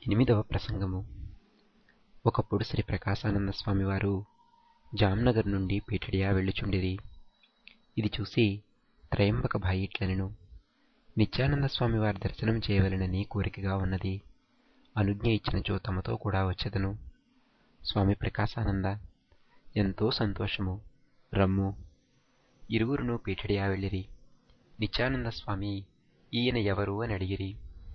8వ ప్రసంగము. ఒకప్పుడు శ్రీ ప్రకాశానంద స్వామివారు జామ్నగర్ నుండి పీఠడియా వెళ్ళుచుండిరి. ఇది చూసి త్రయంబక భాయి ఇట్లనెను, నిత్యానంద స్వామివారి దర్శనం చేయవలెనని కోరికగా ఉన్నది. అనుజ్ఞ ఇచ్చినచో తమతో కూడా వచ్చెదను. స్వామి ప్రకాశానంద, ఎంతో సంతోషము, రమ్ము. ఇరువురును పీఠడియా వెళ్ళిరి. నిత్యానంద స్వామి ఈయన ఎవరు అని అడిగిరి.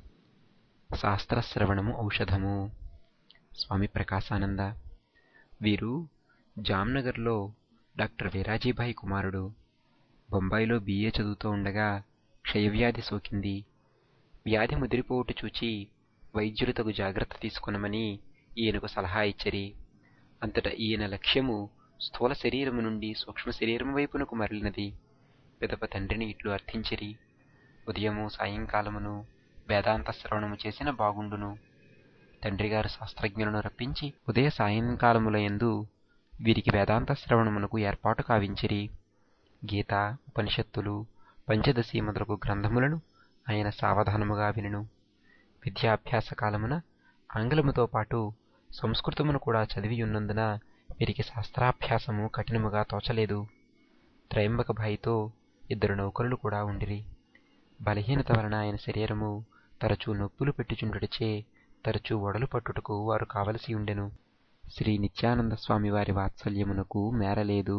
శాస్త్రశ్రవణము ఔషధము. స్వామి ప్రకాశానంద, వీరు జామ్నగర్లో డాక్టర్ వీరాజీభాయి కుమారుడు. బొంబాయిలో BA చదువుతూ ఉండగా క్షయవ్యాధి సోకింది. వ్యాధి ముదిరిపోవుట చూచి వైద్యులు తగు జాగ్రత్త తీసుకొనమని ఈయనకు సలహా ఇచ్చిరి. అంతటా ఈయన లక్ష్యము స్థూల శరీరము నుండి సూక్ష్మ శరీరము వైపునకు మరలినది. పిదప తండ్రిని ఇట్లు అర్థించిరి, ఉదయము సాయంకాలమును వేదాంత శ్రవణము చేసిన బాగుండును. తండ్రిగారు శాస్త్రజ్ఞులను రప్పించి ఉదయ సాయంకాలములయందు వీరికి వేదాంత శ్రవణమునకు ఏర్పాటు కావించిరి. గీత, ఉపనిషత్తులు, పంచదశి మొదలగు గ్రంథములను ఆయన సావధానముగా వినెను. విద్యాభ్యాస కాలమున ఆంగ్లముతో పాటు సంస్కృతమును కూడా చదివియున్నందున వీరికి శాస్త్రాభ్యాసము కఠినముగా తోచలేదు. త్రయంబక భాయితో 2 నౌకరులు కూడా ఉండిరి. బలహీనత వలన ఆయన శరీరము తరచూ నొప్పులు పెట్టుచుండుటచే తరచూ ఒడలు పట్టుటకు వారు కావలసి ఉండెను. శ్రీ నిత్యానంద స్వామి వారి వాత్సల్యమునకు మేరలేదు.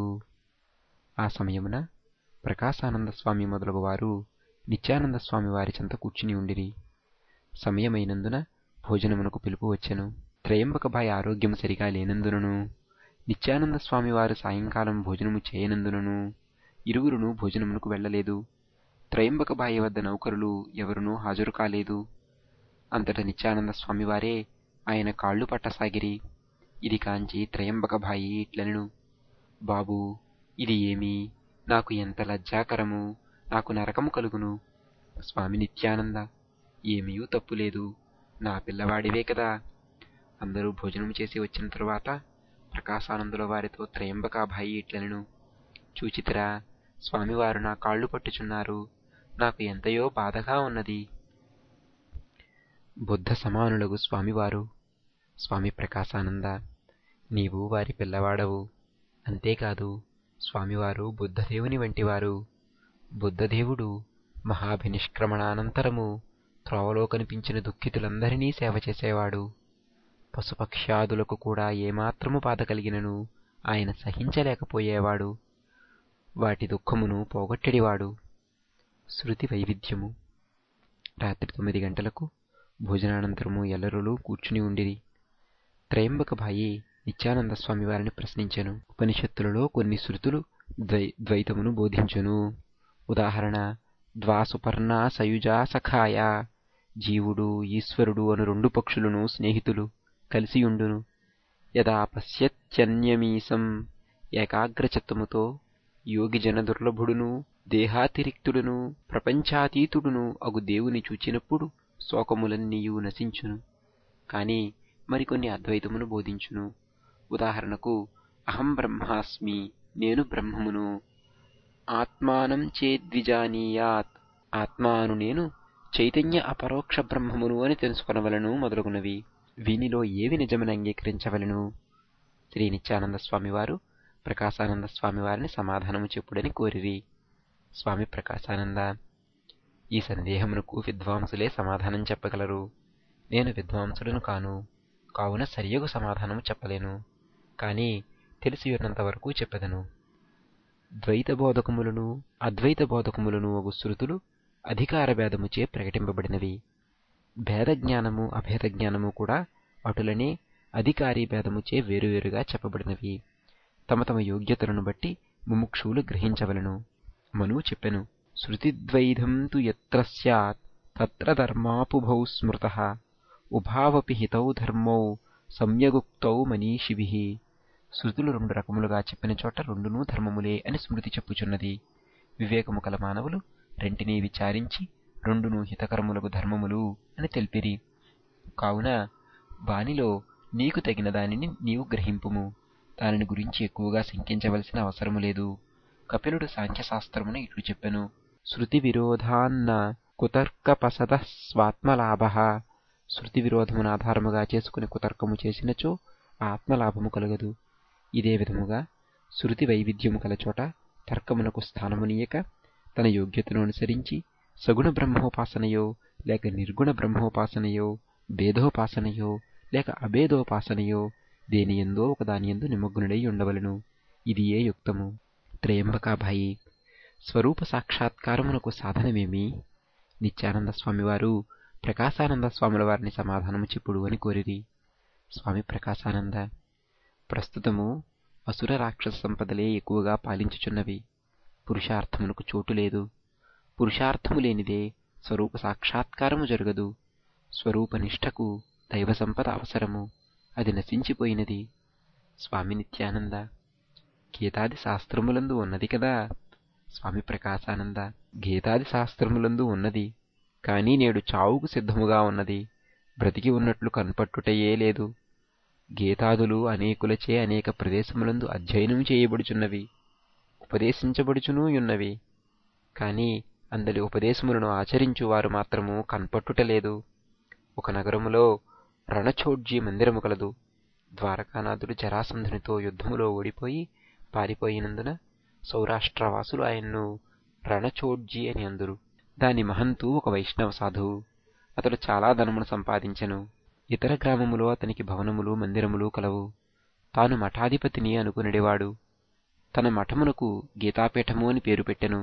ఆ సమయమున ప్రకాశానంద స్వామి మొదలగు వారు నిత్యానంద స్వామి వారి చెంత కూర్చుని ఉండిరి. సమయమైనందున భోజనమునకు పిలుపు వచ్చెను. త్రయంబక భాయి ఆరోగ్యము సరిగా లేనందునను, నిత్యానంద స్వామి వారు సాయంకాలం భోజనము చేయనందునను ఇరువురును భోజనమునకు వెళ్ళలేదు. త్రయంబక భాయి వద్ద నౌకరులు ఎవరునూ హాజరు కాలేదు. అంతట నిత్యానంద స్వామివారే ఆయన కాళ్ళు పట్టసాగిరి. ఇది కాంచి త్రయంబక భాయి ఇట్లనెను, బాబూ, ఇది ఏమి? నాకు ఎంత లజ్జాకరము, నాకు నరకము కలుగును. స్వామి నిత్యానంద, ఏమీయూ తప్పులేదు, నా పిల్లవాడివే కదా. అందరూ భోజనము చేసి వచ్చిన తరువాత ప్రకాశానందుల వారితో త్రయంబక భాయి ఇట్లనెను, చూచితిరా, స్వామివారు నా కాళ్ళు పట్టుచున్నారు. నాకు ఎంతయో బాధగా ఉన్నది. బుద్ధ సమానులగు స్వామివారు, స్వామి ప్రకాశానంద, నీవు వారి పిల్లవాడవు. అంతేకాదు, స్వామివారు బుద్ధదేవుని వంటివారు. బుద్ధదేవుడు మహాభినిష్క్రమణానంతరము త్రోవలో కనిపించిన దుఃఖితులందరినీ సేవ చేసేవాడు. పశుపక్ష్యాదులకు కూడా ఏమాత్రము బాధ కలిగినను ఆయన సహించలేకపోయేవాడు. వాటి దుఃఖమును పోగొట్టెడివాడు. శృతి వైవిధ్యము. రాత్రి 9 గంటలకు భోజనానంతరము ఎల్లరులు కూర్చుని ఉండిరి. త్రయంబక భాయి నిత్యానంద స్వామి వారిని ప్రశ్నించెను. ఉపనిషత్తులలో కొన్ని శృతులు ద్వైతమును బోధించును. ఉదాహరణ, ద్వాసుపర్ణ సయుజా సఖాయ, జీవుడు ఈశ్వరుడు అను 2 పక్షులను స్నేహితులు కలిసియుండును. యదా పశ్యత్యన్యమీశం, ఏకాగ్రచిత్తముతో యోగి జన దుర్లభుడును దేహాతిరిక్తుడును ప్రపంచాతీతుడును అగు దేవుని చూచినప్పుడు శోకములన్నీయు నశించును. కాని మరికొన్ని అద్వైతమును బోధించును. ఉదాహరణకు, అహం బ్రహ్మాస్మి, నేను బ్రహ్మమును. ఆత్మానం చేద్విజానీయాత్, ఆత్మాను నేను చైతన్య అపరోక్ష బ్రహ్మమును అని తెలుసుకొనవలను మొదలగునవి. వీనిలో ఏవి నిజమని అంగీకరించవలను? శ్రీ నిత్యానంద స్వామివారు ప్రకాశానంద స్వామివారిని సమాధానము చెప్పుడని కోరిరి. స్వామి ప్రకాశానంద, ఈ సందేహమునకు విద్వాంసులే సమాధానం చెప్పగలరు. నేను విద్వాంసులను కాను, కావున సరియగు సమాధానము చెప్పలేను. కాని తెలిసియున్నంత వరకు చెప్పెదను. ద్వైత బోధకములను అద్వైత బోధకములను అగు శృతులు అధికార భేదముచే ప్రకటింపబడినవి. భేదజ్ఞానము అభేదజ్ఞానము కూడా అటులనే అధికారీ భేదముచే వేరువేరుగా చెప్పబడినవి. తమ తమ యోగ్యతలను బట్టి ముముక్షువులు గ్రహించవలను. మనువు చెప్పెను, శృతిద్వైధం తు యత్ర స్యాత్ తత్ర ధర్మాపుభౌ స్మృతః, ఉభావపి హితౌ ధర్మౌ సమ్యగుక్తౌ మనీషిభిః. శృతులు 2 రకములుగా చెప్పిన చోట రెండునూ ధర్మములే అని స్మృతి చెప్పుచున్నది. వివేకము కల మానవులు రెంటినీ విచారించి రెండునూ హితకరములకు ధర్మములు అని తెలిపిరి. కావున వానిలో నీకు తగిన దానిని నీవు గ్రహింపుము. దానిని గురించి ఎక్కువగా శంకించవలసిన అవసరము లేదు. కపిలుడు సాంఖ్యశాస్త్రమును ఇట్లు చెప్పెను, శృతి విరోధాన్న కుతర్కపసదః స్వాత్మలాభః శృతి విరోధమును ఆధారముగా చేసుకుని కుతర్కము చేసినచో ఆత్మలాభము కలుగదు. ఇదే విధముగా శృతి వైవిధ్యము కలచోట తర్కమునకు స్థానమునీయక తన యోగ్యతను అనుసరించి సగుణ బ్రహ్మోపాసనయో లేక నిర్గుణ బ్రహ్మోపాసనయో భేదోపాసనయో లేక అభేదోపాసనయో దేనియందో ఒకదానియందు నిమగ్నుడై ఉండవలను. ఇది ఏ యుక్తము. త్రయంబకాభాయి, స్వరూప సాక్షాత్కారమునకు సాధనమేమి? నిత్యానంద స్వామివారు ప్రకాశానంద స్వాముల వారిని సమాధానము చెప్పుడు అని కోరిరి. స్వామి ప్రకాశానంద, ప్రస్తుతము అసుర రాక్షస సంపదలే ఎక్కువగా పాలించుచున్నవి. పురుషార్థమునకు చోటు లేదు. పురుషార్థము లేనిదే స్వరూప సాక్షాత్కారము జరగదు. స్వరూపనిష్టకు దైవ సంపద అవసరము. అది నశించిపోయినది. స్వామి నిత్యానంద, గీతాది శాస్త్రములందు ఉన్నది కదా. స్వామి ప్రకాశానంద, గీతాది శాస్త్రములందు ఉన్నది. కానీ నేడు చావుకు సిద్ధముగా ఉన్నది. బ్రతికి ఉన్నట్లు కనపట్టుటయే లేదు. గీతాదులు అనేకులచే అనేక ప్రదేశములందు అధ్యయనము చేయబడుచున్నవి, ఉపదేశించబడుచునూ యున్నవి. కాని అందలి ఉపదేశములను ఆచరించువారు మాత్రము కనపట్టుటలేదు. ఒక నగరములో రణఛోడ్జీ మందిరము కలదు. ద్వారకానాథుడు జరాసంధునితో యుద్ధములో ఓడిపోయి పారిపోయినందున సౌరాష్ట్రవాసులు ఆయన్ను రణఛోడ్జీ అని అందురు. దాని మహంతు ఒక వైష్ణవ సాధువు. అతడు చాలా ధనమును సంపాదించెను. ఇతర గ్రామములో అతనికి భవనములు మందిరములు కలవు. తాను మఠాధిపతిని అనుకునేవాడు. తన మఠమునకు గీతాపీఠము అని పేరు పెట్టెను.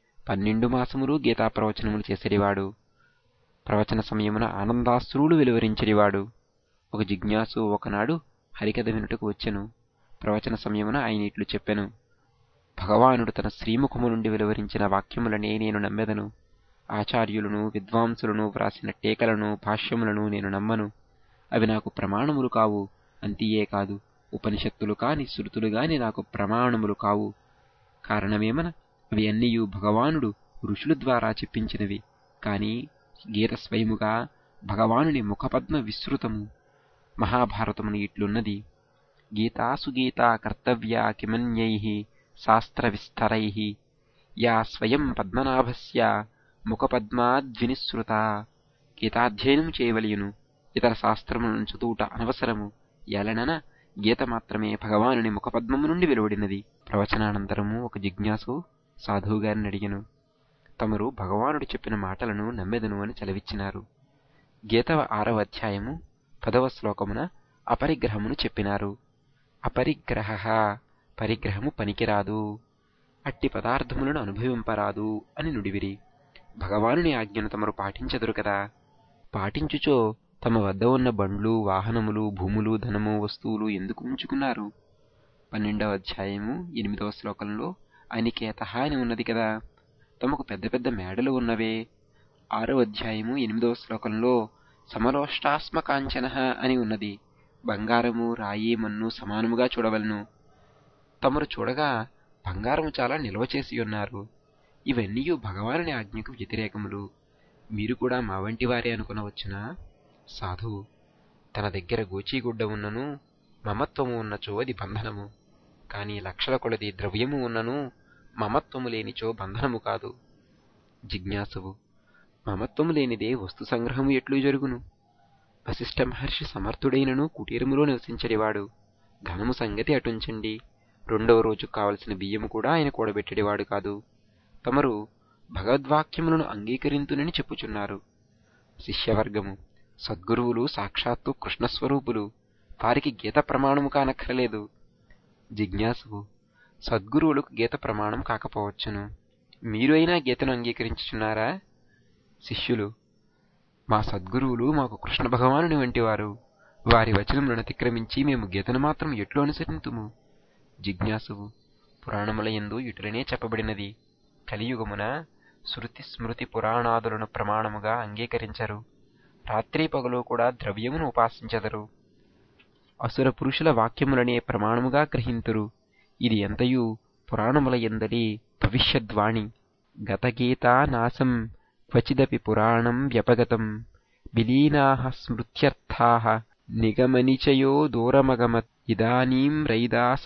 12 మాసములు గీతా ప్రవచనములు చేసేవాడు. ప్రవచన సమయమున ఆనందాశ్రువులు వెలువరించేవాడు. ఒక జిజ్ఞాసు ఒకనాడు హరికథ వినుటకు వచ్చెను. ప్రవచన సమయమున ఆయన ఇట్లు చెప్పెను: భగవానుడు తన శ్రీముఖము నుండి వెలువరించిన వాక్యములనే నేను నమ్మెదను. ఆచార్యులను విద్వాంసులను వ్రాసిన టీకలను భాష్యములను నేను నమ్మను. అవి నాకు ప్రమాణములు కావు. అంతియే కాదు, ఉపనిషత్తులు కాని శృతులు గాని నాకు ప్రమాణములు కావు. కారణమేమన అవి అన్నియు భగవానుడు ఋషుల ద్వారా చెప్పించినవి. కాని గీత స్వయముగా భగవానుని ముఖపద్మ విస్తృతము. మహాభారతమును ఇట్లున్నది: గీతాసు గీతా కర్తవ్యా కిమన్యైః శాస్త్ర విస్తరైః యా స్వయం పద్మనాభస్య ముఖపద్మాద్వినిసృత. గీతాధ్యయనము చేయవలయును, ఇతర శాస్త్రములను చదువుట అనవసరము. ఎలనన గీత మాత్రమే భగవానుని ముఖపద్మము నుండి వెలువడినది. ప్రవచనానంతరము ఒక జిజ్ఞాసు సాధువుగారిని అడిగెను: తమరు భగవానుడు చెప్పిన మాటలను నమ్మెదను అని సెలవిచ్చినారు. గీత 6వ అధ్యాయము 10వ శ్లోకమున అపరిగ్రహమును చెప్పినారు. అపరిగ్రహ, పరిగ్రహము పనికిరాదు, అట్టి పదార్థములను అనుభవింపరాదు అని నుడివిరి. భగవానుని ఆజ్ఞను తమరు పాటించెదరు కదా. పాటించుచో తమ వద్ద ఉన్న బండ్లు, వాహనములు, భూములు, ధనము, వస్తువులు ఎందుకు ఉంచుకున్నారు? 12వ అధ్యాయము 8వ శ్లోకంలో అనికేతః అని ఉన్నది కదా. తమకు పెద్ద పెద్ద మేడలు ఉన్నవే. 6వ అధ్యాయము 8వ శ్లోకంలో సమలోష్టాస్మకాంచనః అని ఉన్నది. బంగారము, రాయి, మన్ను సమానముగా చూడవలను. తమరు చూడగా బంగారము చాలా నిల్వ చేసి ఉన్నారు. ఇవన్నీ భగవానుని ఆజ్ఞకు వ్యతిరేకములు. మీరు కూడా మా వంటి వారే అనుకునవచ్చునా? సాధువు: తన దగ్గర గోచీగుడ్డ ఉన్నను మమత్వము ఉన్నచో అది బంధనము. కాని లక్షల కొలది ద్రవ్యము ఉన్నను మమత్వము లేనిచో బంధనము కాదు. జిజ్ఞాసువు: మమత్వము లేనిదే వస్తు సంగ్రహము ఎట్లు జరుగును? వశిష్ఠ మహర్షి సమర్థుడైనను కుటీరములో నివసించడివాడు. ధనము సంగతి అటుంచండి, 2వ రోజుకు కావలసిన బియ్యము కూడా ఆయన కూడబెట్టేవాడు కాదు. తమరు భగవద్వాక్యములను అంగీకరింతునని చెప్పుచున్నారు. శిష్యవర్గము: సద్గురువులు సాక్షాత్తు కృష్ణస్వరూపులు, వారికి గీత ప్రమాణము కానక్కరలేదు. జిజ్ఞాసువు: సద్గురువులకు గీత ప్రమాణం కాకపోవచ్చును, మీరు అయినా గీతను అంగీకరించుచున్నారా? శిష్యులు: మా సద్గురువులు మాకు కృష్ణ భగవానుని వంటివారు. వారి వచనములను అతిక్రమించి మేము గీతను మాత్రం ఎట్లు అనుసరింతుము? జిజ్ఞాసువు: పురాణములయందు ఇటులనే చెప్పబడినది. కలియుగమున శృతి స్మృతి పురాణాదులను ప్రమాణముగా అంగీకరించరు. రాత్రి పగలు కూడా ద్రవ్యమును ఉపాసించెదరు. అసుర పురుషుల వాక్యములనే ప్రమాణముగా గ్రహింతురు. ఇది ఎంతయు పురాణములయందలి భవిష్యద్వాణి. గతగీతా నాశం క్వచిదపి పురాణం వ్యపగతం విలీనాః స్మృత్యర్థాః నిగమనిచయో దూరమగమత్. ఇదానీం రైదాస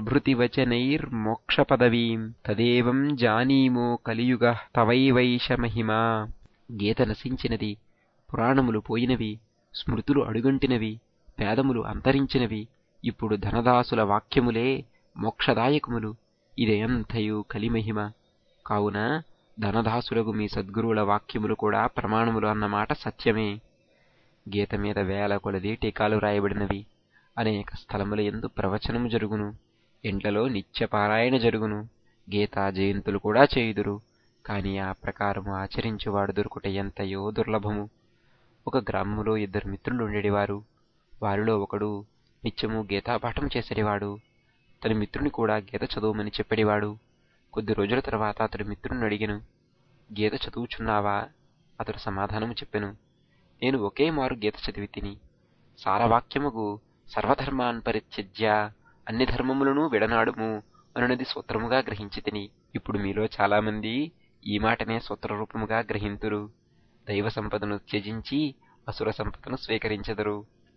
ప్రభృతివచనైర్మోక్షపదవీం తదేవం జానీమో కలియుగ తవైవైష మహిమా. గీత నశించినది, పురాణములు పోయినవి, స్మృతులు అడుగంటినవి, పేదములు అంతరించినవి. ఇప్పుడు ధనదాసుల వాక్యములే మోక్షదాయకములు. ఇదయంతయు కలిమహిమ. కావున ధనదాసులకు మీ సద్గురువుల వాక్యములు కూడా ప్రమాణములు అన్నమాట సత్యమే. గీత మీద వేల కొలది టీకాలు రాయబడినవి. అనేక స్థలముల యందు ప్రవచనము జరుగును. ఇంట్లలో నిత్యపారాయణ జరుగును. గీతా జయంతులు కూడా చేయుదురు. కాని ఆ ప్రకారము ఆచరించువాడు దొరుకుట ఎంతయో దుర్లభము. ఒక గ్రామములో 2 మిత్రులు ఉండేవారు. వారిలో ఒకడు నిత్యము గీతాపాఠం చేసేవాడు. తన మిత్రుని కూడా గీత చదువుమని చెప్పేవాడు. కొద్ది రోజుల తర్వాత అతడు మిత్రుని అడిగెను, గీత చదువుచున్నావా? అతడు సమాధానము చెప్పెను, నేను ఒకే మారు గీత చదివి తిని. సారవాక్యముకు సర్వధర్మాన్ పరిత్యజ్య అన్ని ధర్మములను విడనాడుము అనునది సూత్రముగా గ్రహించి తిని. ఇప్పుడు మీలో చాలామంది ఈ మాటనే సూత్రరూపముగా గ్రహింతురు. దైవ సంపదను త్యజించి అసుర సంపదను స్వీకరించెదరు.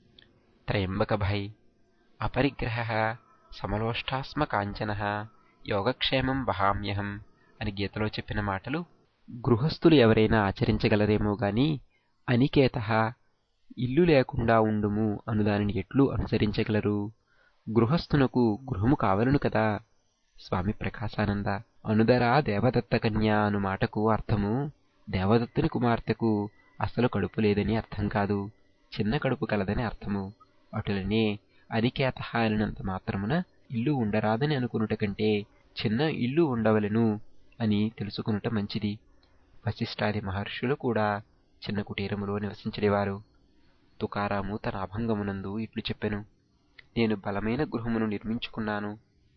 త్రయంబకభాయ్ అపరిగ్రహ సమలోష్టాస్మ కాంచన యోగక్షేమం వహామ్యహం అని గీతలో చెప్పిన మాటలు గృహస్థులు ఎవరైనా ఆచరించగలరేమో గాని అనికేత ఇల్లు లేకుండా ఉండుము అనుదానిని ఎట్లు అనుసరించగలరు? గృహస్థునకు గృహము కావలను కదా. స్వామి ప్రకాశానంద అనుదరా దేవదత్త కన్యా అను మాటకు అర్థము దేవదత్తుని కుమార్తెకు అసలు కడుపు లేదని అర్థం కాదు, చిన్న కడుపు కలదని అర్థము. అటులనే అనికేత అనినంత మాత్రమున ఇల్లు ఉండరాదని అనుకునుట కంటే చిన్న ఇల్లు ఉండవలెను అని తెలుసుకునుట మంచిది. వశిష్ఠాది మహర్షులు కూడా చిన్న కుటీరములో నివసించేవారు. తుకారాము తన అభంగమునందు ఇట్లు చెప్పెను, నేను బలమైన గృహమును నిర్మించుకున్నాను.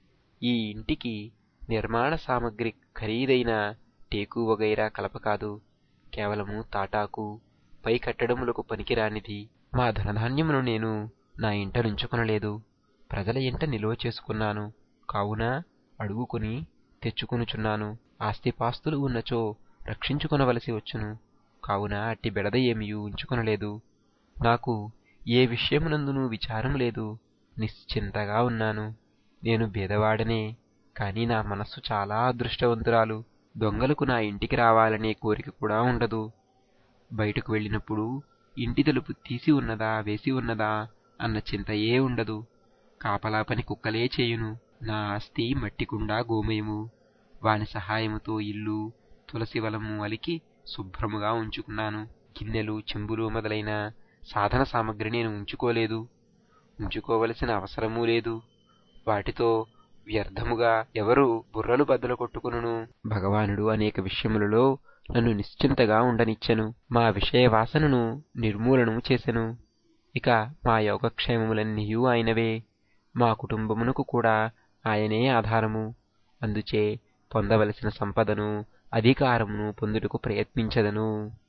ఈ ఇంటికి నిర్మాణ సామగ్రి ఖరీదైన టేకు వగైరా కలప కాదు, కేవలము తాటాకు, పై కట్టడములకు పనికిరానిది. మా ధనధాన్యమును నేను నా ఇంట నుంచుకొనలేదు, ప్రజల ఇంట నిలువ చేసుకున్నాను. కావున అడుగుకుని తెచ్చుకొనుచున్నాను. ఆస్తిపాస్తులు ఉన్నచో రక్షించుకొనవలసి వచ్చును. కావున అట్టి బెడద ఏమియూ ఉంచుకొనలేదు. నాకు ఏ విషయమునందునూ విచారం లేదు, నిశ్చింతగా ఉన్నాను. నేను బీదవాడనే, కాని నా మనస్సు చాలా అదృష్టవంతురాలు. దొంగలకు నా ఇంటికి రావాలనే కోరిక కూడా ఉండదు. బయటకు వెళ్ళినప్పుడు ఇంటి తలుపు తీసి ఉన్నదా వేసి ఉన్నదా అన్న చింతయే ఉండదు. కాపలా పని కుక్కలే చేయును. నా ఆస్తి మట్టికుండా గోమయము. వాని సహాయముతో ఇల్లు తులసి వలము అలికి శుభ్రముగా ఉంచుకున్నాను. గిన్నెలు చెంబులు మొదలైన సాధన సామగ్రి నేను ఉంచుకోలేదు, ఉంచుకోవలసిన అవసరమూ లేదు. వాటితో వ్యర్థముగా ఎవరు బుర్రలు బద్దలు కొట్టుకును. భగవానుడు అనేక విషయములలో నన్ను నిశ్చింతగా ఉండనిచ్చెను. మా విషయ వాసనను నిర్మూలనము చేసెను. ఇక మా యోగక్షేమములన్నీయూ ఆయనవే. మా కుటుంబమునకు కూడా ఆయనే ఆధారము. అందుచే పొందవలసిన సంపదను అధికారమును పొందుటకు ప్రయత్నించదను.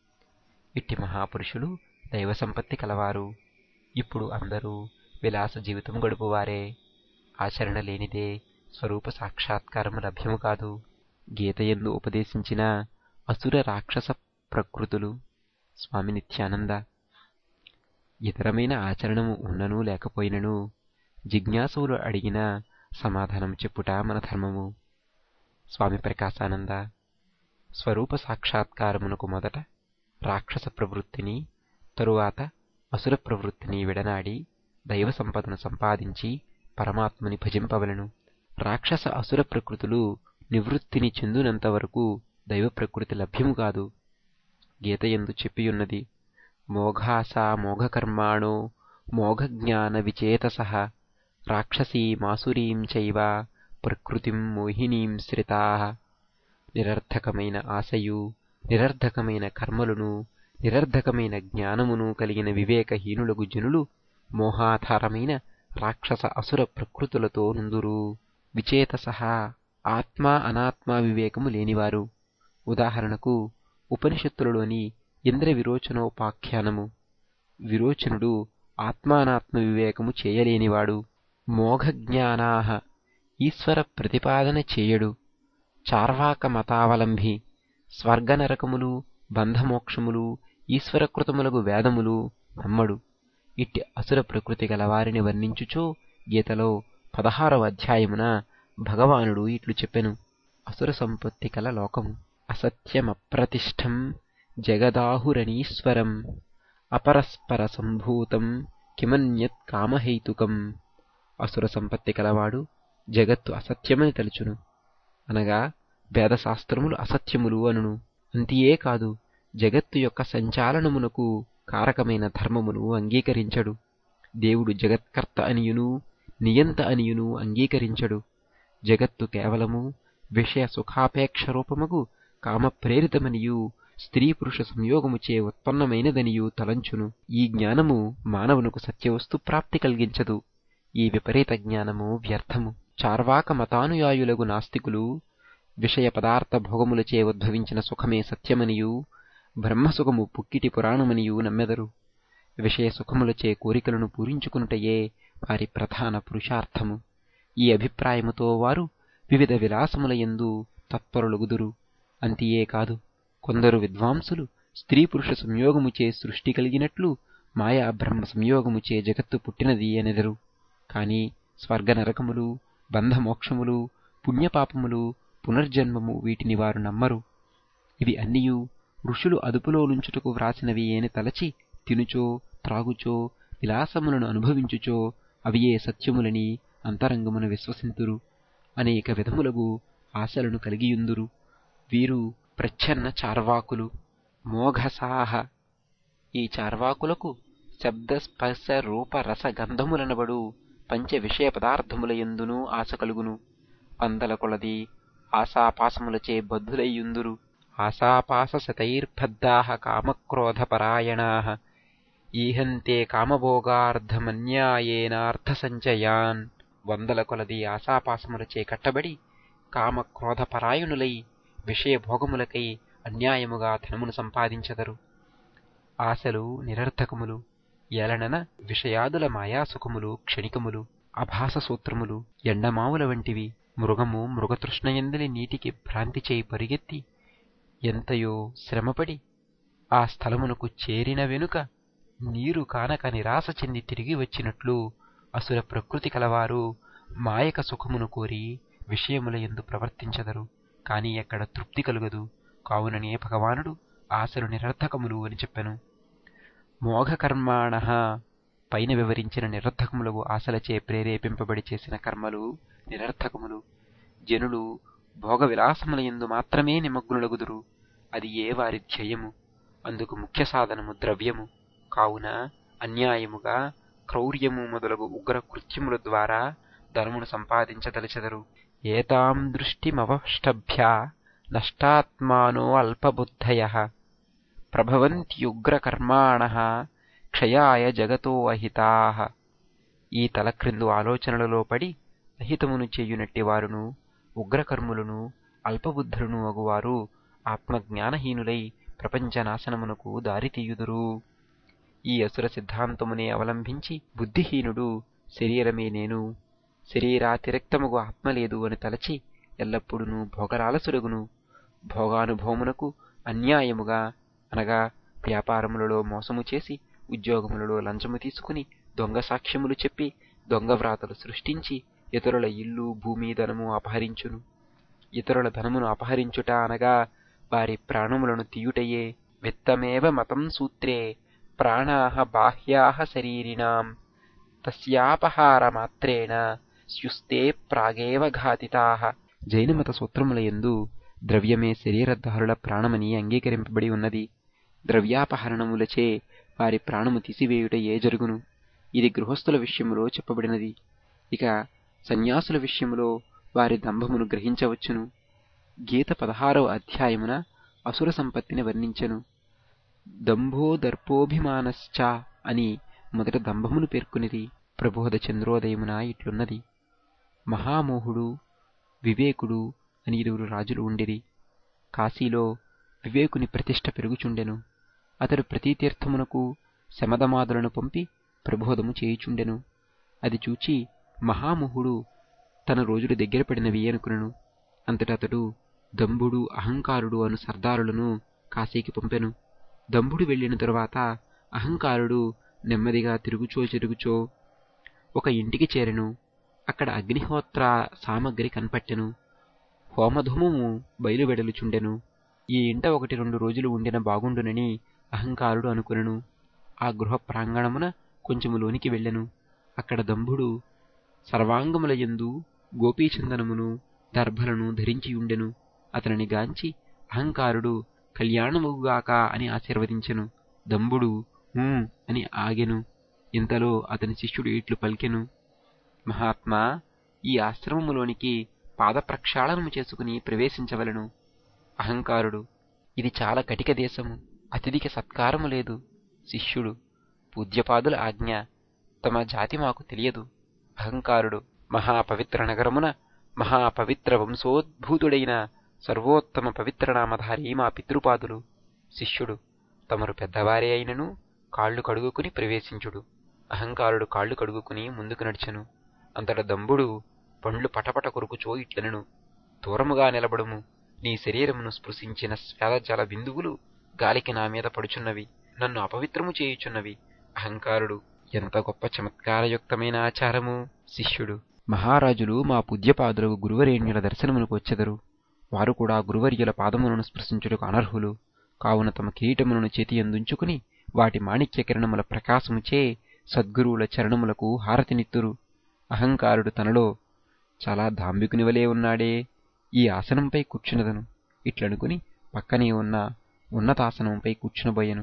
ఇట్టి మహాపురుషులు దైవ సంపత్తి కలవారు. ఇప్పుడు అందరూ విలాస జీవితం గడుపువారే. ఆచరణ లేనిదే స్వరూప సాక్షాత్కారము లభ్యము కాదు. గీతయందు ఉపదేశించిన అసుర రాక్షస ప్రకృతులు. స్వామి నిత్యానంద. ఇతరమైన ఆచరణము ఉన్నను లేకపోయినను జిజ్ఞాసువులు అడిగిన సమాధానం చెప్పుట మన ధర్మము. స్వామి ప్రకాశానంద. స్వరూప సాక్షాత్కారమునకు మొదట రాక్షస ప్రవృత్తిని, తరువాత అసుర ప్రవృత్తిని విడనాడి దైవ సంపదను సంపాదించి పరమాత్మని భజింపవలను. రాక్షస అసుర ప్రకృతులు నివృత్తిని చెందునంత వరకు దైవ ప్రకృతి లభ్యము కాదు. గీతయందు చెప్పియున్నది, మోఘాసా మోఘకర్మాణో మోఘజ్ఞాన విచేతసః రాక్షసీమాసురీం చైవ ప్రకృతిం మోహినీం శ్రితాః. నిరర్థకమైన ఆశయు, నిరర్థకమైన కర్మలను, నిరర్థకమైన జ్ఞానమును కలిగిన వివేకహీనులకు జనులు మోహాధారమైన రాక్షస అసుర ప్రకృతులతో నుందురు. విచేతసః ఆత్మ అనాత్మ వివేకము లేనివారు. ఉదాహరణకు ఉపనిషత్తులలోని ఇంద్ర విరోచనోపాఖ్యానము. విరోచనుడు ఆత్మానాత్మ వివేకము చేయలేనివాడు. మోఘజ్ఞానాః ఈశ్వర ప్రతిపాదన చేయడు. చార్వాక మతావలంబి. స్వర్గనరకములు, బంధమోక్షములు, ఈశ్వరకృతములకు వేదములు నమ్మడు. ఇట్టి అసుర ప్రకృతి గలవారిని వర్ణించుచో గీతలో 16వ అధ్యాయమున భగవానుడు ఇట్లు చెప్పెను. అసుర సంపత్తి కల లోకము. అసత్యమప్రతిష్టం జగదాహురణీశ్వరం అపరస్పర సంభూతం కిమన్యత్ కామహేతుకం. అసుర సంపత్తి కలవాడు జగత్తు అసత్యమని తలుచును, అనగా వేదశాస్త్రములు అసత్యములు అనును. అంతియే కాదు, జగత్తు యొక్క సంచాలనమునకు కారకమైన ధర్మమును అంగీకరించడు. దేవుడు జగత్కర్త అనియును నియంత అనియును అంగీకరించడు. జగత్తు కేవలము విషయ సుఖాపేక్ష రూపముగు కామప్రేరితమనియు స్త్రీ పురుష సంయోగముచే ఉత్పన్నమైనదనియు తలంచును. ఈ జ్ఞానము మానవునకు సత్యవస్తు ప్రాప్తి కలిగించదు. ఈ విపరీత జ్ఞానము వ్యర్థము. చార్వాక మతానుయాయులగు నాస్తికులు విషయ పదార్థ భోగములచే ఉద్భవించిన సుఖమే సత్యమనియు బ్రహ్మసుఖము పుక్కిటి పురాణమనియు నమ్మెదరు. విషయ సుఖములచే కోరికలను పూరించుకునుటయే వారి ప్రధాన పురుషార్థము. ఈ అభిప్రాయముతో వారు వివిధ విలాసములయందు తత్పరులగుదురు. అంతియే కాదు, కొందరు విద్వాంసులు స్త్రీ పురుష సంయోగముచే సృష్టి కలిగినట్లు మాయా బ్రహ్మ సంయోగముచే జగత్తు పుట్టినది అనెదరు. కాని స్వర్గ నరకములు, బంధమోక్షములు, పుణ్యపాపములు, పునర్జన్మము వీటిని వారు నమ్మరు. ఇవి అన్నియు ఋషులు అదుపులో నుంచుటకు వ్రాసినవి అని తలచి తినుచో త్రాగుచో విలాసములను అనుభవించుచో అవియే సత్యములని అంతరంగమున విశ్వసింతురు. అనేక విధములగు ఆశలను కలిగియుందురు. వీరు ప్రచ్ఛన్న చార్వాకులు, మోఘసాహ. ఈ చార్వాకులకు శబ్ద స్పర్శ రూప రస గంధములనబడు పంచ విషయ పదార్థములయందునూ ఆశ కలుగును. వందల కొలది ఆశాపాసములచే బద్ధులయ్యుందురు. ఆశాపాస శతైర్బద్ధాః కామక్రోధపరాయణాః ఈహంతే కామభోగార్థమన్యాయేనార్థసంచయాన్. వందల కొలది ఆశాపాసములచే కట్టబడి కామక్రోధపరాయణులై విషయభోగములకై అన్యాయముగా ధనమును సంపాదించెదరు. ఆశలు నిరర్థకములు. ఏలనన విషయాదుల మాయాసుఖములు క్షణికములు, అభాస సూత్రములు, ఎండమావుల వంటివి. మృగము మృగతృష్ణయందలి నీటికి భ్రాంతి చేయి పరిగెత్తి ఎంతయో శ్రమపడి ఆ స్థలమునకు చేరిన వెనుక నీరు కానక నిరాశ చెంది తిరిగి వచ్చినట్లు అసుర ప్రకృతి కలవారు మాయక సుఖమును కోరి విషయములయందు ప్రవర్తించెదరు. కాని ఎక్కడ తృప్తి కలుగదు. కావుననే భగవానుడు ఆశలు నిరర్థకములు అని చెప్పెను. మోఘకర్మాణః పైన వివరించిన నిరర్థకములకు ఆశలచే ప్రేరేపింపబడి చేసిన కర్మలు నిరర్థకములు. జనులు భోగ విలాసములయందు మాత్రమే నిమగ్నులగుదురు. అది ఏ వారి ధ్యేయము. అందుకు ముఖ్య సాధనము ద్రవ్యము. కావున అన్యాయముగా క్రౌర్యము మొదలగు ఉగ్ర కృత్యముల ద్వారా ధనమును సంపాదించదలచెదరు. ఏతాం దృష్టిమవష్టభ్య నష్టాత్మానో అల్పబుద్ధయః ప్రభవంత్యుగ్రకర్మాణః క్షయాయ జగతో అహితాః. ఈ తలక్రిందు ఆలోచనలలో పడి అహితమును చేయునట్టి వారును ఉగ్రకర్ములను అల్పబుద్ధులను అగువారు ఆత్మజ్ఞానహీనులై ప్రపంచనాశనమునకు దారితీయుదురు. ఈ అసుర సిద్ధాంతమునే అవలంబించి బుద్ధిహీనుడు శరీరమే నేను, శరీరాతిరిక్తముగు ఆత్మ లేదు అని తలచి ఎల్లప్పుడూ భోగలాలసురగును. భోగానుభవమునకు అన్యాయముగా అనగా వ్యాపారములలో మోసము చేసి, ఉద్యోగములలో లంచము తీసుకుని, దొంగ సాక్ష్యములు చెప్పి, దొంగ వ్రాతలు సృష్టించి ఇతరుల ఇల్లు భూమి ధనము అపహరించును. ఇతరుల ధనమును అపహరించుట అనగా వారి ప్రాణములను తీయుటయే. విత్తమేవ మతం సూత్రే ప్రాణాః బాహ్యాః శరీరిణాం తస్యాపహారమాత్రేణ స్యుస్తే ప్రాగేవ ఘాతితాః. జైనమత సూత్రములయందు ద్రవ్యమే శరీరధారుల ప్రాణమని అంగీకరింపబడి ఉన్నది. ద్రవ్యాపహరణములచే వారి ప్రాణము తీసివేయుటయే జరుగును. ఇది గృహస్థుల విషయములో చెప్పబడినది. ఇక సన్యాసుల విషయములో వారి దంభమును గ్రహించవచ్చును. గీత 16వ అధ్యాయమున అసుర సంపత్తిని వర్ణించెను. దంభో దర్పోభిమానశ్చ అని మొదట దంభమును పేర్కొనిది. ప్రబోధ చంద్రోదయమున ఇట్లున్నది: మహామోహుడు, వివేకుడు అని 2 రాజులు ఉండిరి. కాశీలో వివేకుని ప్రతిష్ఠ పెరుగుచుండెను. అతడు ప్రతి తీర్థమునకు శమదమాదులను పంపి ప్రబోధము చేయుచుండెను. అది చూచి మహామోహుడు తన రోజులు దగ్గర పడినవి అనుకునెను. అంతటా అతడు దంభుడు, అహంకారుడు అను సర్దారులను కాశీకి పంపెను. దంభుడు వెళ్లిన తరువాత అహంకారుడు నెమ్మదిగా తిరుగుచో ఒక ఇంటికి చేరెను. అక్కడ అగ్నిహోత్ర సామగ్రి కనపట్టెను. హోమధూమము బయలువెడలుచుండెను. ఈ ఇంట 1-2 రోజులు ఉండిన బాగుండునని అహంకారుడు అనుకునెను. ఆ గృహ ప్రాంగణమున కొంచెము లోనికి వెళ్ళెను. అక్కడ దంభుడు సర్వాంగములయందు గోపీచందనమును దర్భలను ధరించియుండెను. అతనిని గాంచి అహంకారుడు కళ్యాణముగాక అని ఆశీర్వదించెను. దంభుడు అని ఆగెను. ఇంతలో అతని శిష్యుడు ఇట్లు పలికెను: మహాత్మా, ఈ ఆశ్రమములోనికి పాదప్రక్షాళనము చేసుకుని ప్రవేశించవలను. అహంకారుడు: ఇది చాలా కటిక దేశము, అతిథికి సత్కారము లేదు. శిష్యుడు: పూజ్యపాదుల ఆజ్ఞ, తమ జాతి మాకు తెలియదు. అహంకారుడు: మహాపవిత్ర నగరమున మహాపవిత్ర వంశోద్భూతుడైన సర్వోత్తమ పవిత్రనామధారి మా పితృపాదులు. శిష్యుడు: తమరు పెద్దవారే అయినను కాళ్ళు కడుగుకుని ప్రవేశించుడు. అహంకారుడు కాళ్ళు కడుగుకుని ముందుకు నడిచెను. అంతట దంభుడు పండ్లు పటపట కొరుకుచో ఇట్లనెను: దూరముగా నిలబడుము, నీ శరీరమును స్పృశించిన స్వేదజల బిందువులు గాలికి నా మీద పడుచున్నవి, నన్ను అపవిత్రము చేయుచున్నవి. అహంకారుడు: ఎంత గొప్ప చమత్కారయుక్తమైన ఆచారము. శిష్యుడు: మహారాజులు మా పూజ్యపాదులకు గురువరేణ్యుల దర్శనమునకు వచ్చెదరు. వారు కూడా గురువర్యుల పాదములను స్పృశించుటకు అనర్హులు. కావున తమ కిరీటములను చేతియందుంచుకుని వాటి మాణిక్య కిరణముల ప్రకాశముచే సద్గురువుల చరణములకు హారతినిత్తురు. అహంకారుడు తనలో, చాలా దాంభికుని వలే ఉన్నాడే, ఈ ఆసనంపై కూర్చునదను ఇట్లనుకుని పక్కనే ఉన్న ఉన్నతాసనంపై కూర్చునబోయెను.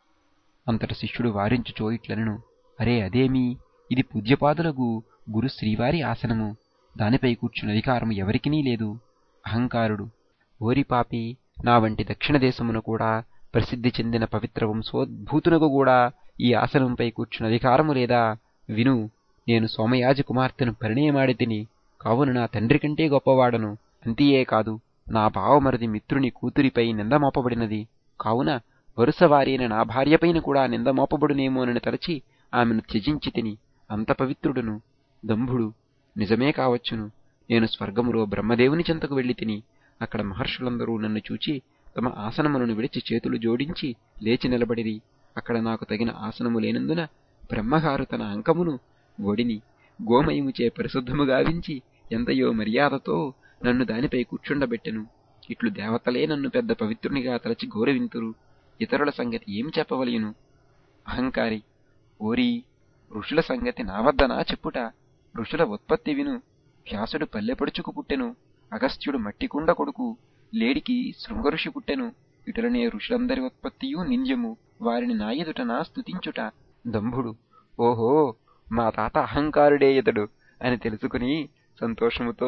అంతట శిష్యుడు వారించుచో ఇట్లనెను: అరే అదేమి, ఇది పూజ్యపాదులకు గురు శ్రీవారి ఆసనము, దానిపై కూర్చున్న అధికారము ఎవరికినీ లేదు. అహంకారుడు: ఓరి పాపి, నా వంటి దక్షిణ దేశమును కూడా ప్రసిద్ధి చెందిన పవిత్ర వంశోద్భూతునకు కూడా ఈ ఆసనంపై కూర్చున్న అధికారము లేదా? విను, నేను సోమయాజి కుమార్తెను పరిణయమాడి తిని, కావున నా తండ్రి కంటే గొప్పవాడను. అంతియే కాదు, నా బావమరిది మిత్రుని కూతురిపై నింద మోపబడినది. కావున వరుసవారైన నా భార్యపైన కూడా నింద మోపబడునేమోనని తలచి ఆమెను త్యజించి తిని, అంత పవిత్రుడును. దంభుడు: నిజమే కావచ్చును. నేను స్వర్గములో బ్రహ్మదేవుని చెంతకు వెళ్లి తిని, అక్కడ మహర్షులందరూ నన్ను చూచి తమ ఆసనములను విడిచి చేతులు జోడించి లేచి నిలబడిరి. అక్కడ నాకు తగిన ఆసనము లేనందున బ్రహ్మగారు తన అంకమును ఒడిని గోమయముచే పరిశుద్ధము గావించి ఎంతయో మర్యాదతో నన్ను దానిపై కూర్చుండబెట్టెను. ఇట్లు దేవతలే నన్ను పెద్ద పవిత్రునిగా తలచి గౌరవింతురు. ఇతరుల సంగతి ఏం చెప్పవలయును? అహంకారి: ఓరి, ఋషుల సంగతి నా వద్దనా చెప్పుట? ఋషుల ఉత్పత్తి విను. వ్యాసుడు పల్లెపడుచుకు పుట్టెను, అగస్త్యుడు మట్టికుండ కొడుకు, లేడికి శృంగఋషి పుట్టెను. ఇటులనే ఋషులందరి ఉత్పత్తియు నింద్యము, వారిని నా ఎదుటనా స్తుతించుట. దంభుడు: ఓహో, మా తాత అహంకారుడే ఇతడు అని తెలుసుకుని సంతోషముతో,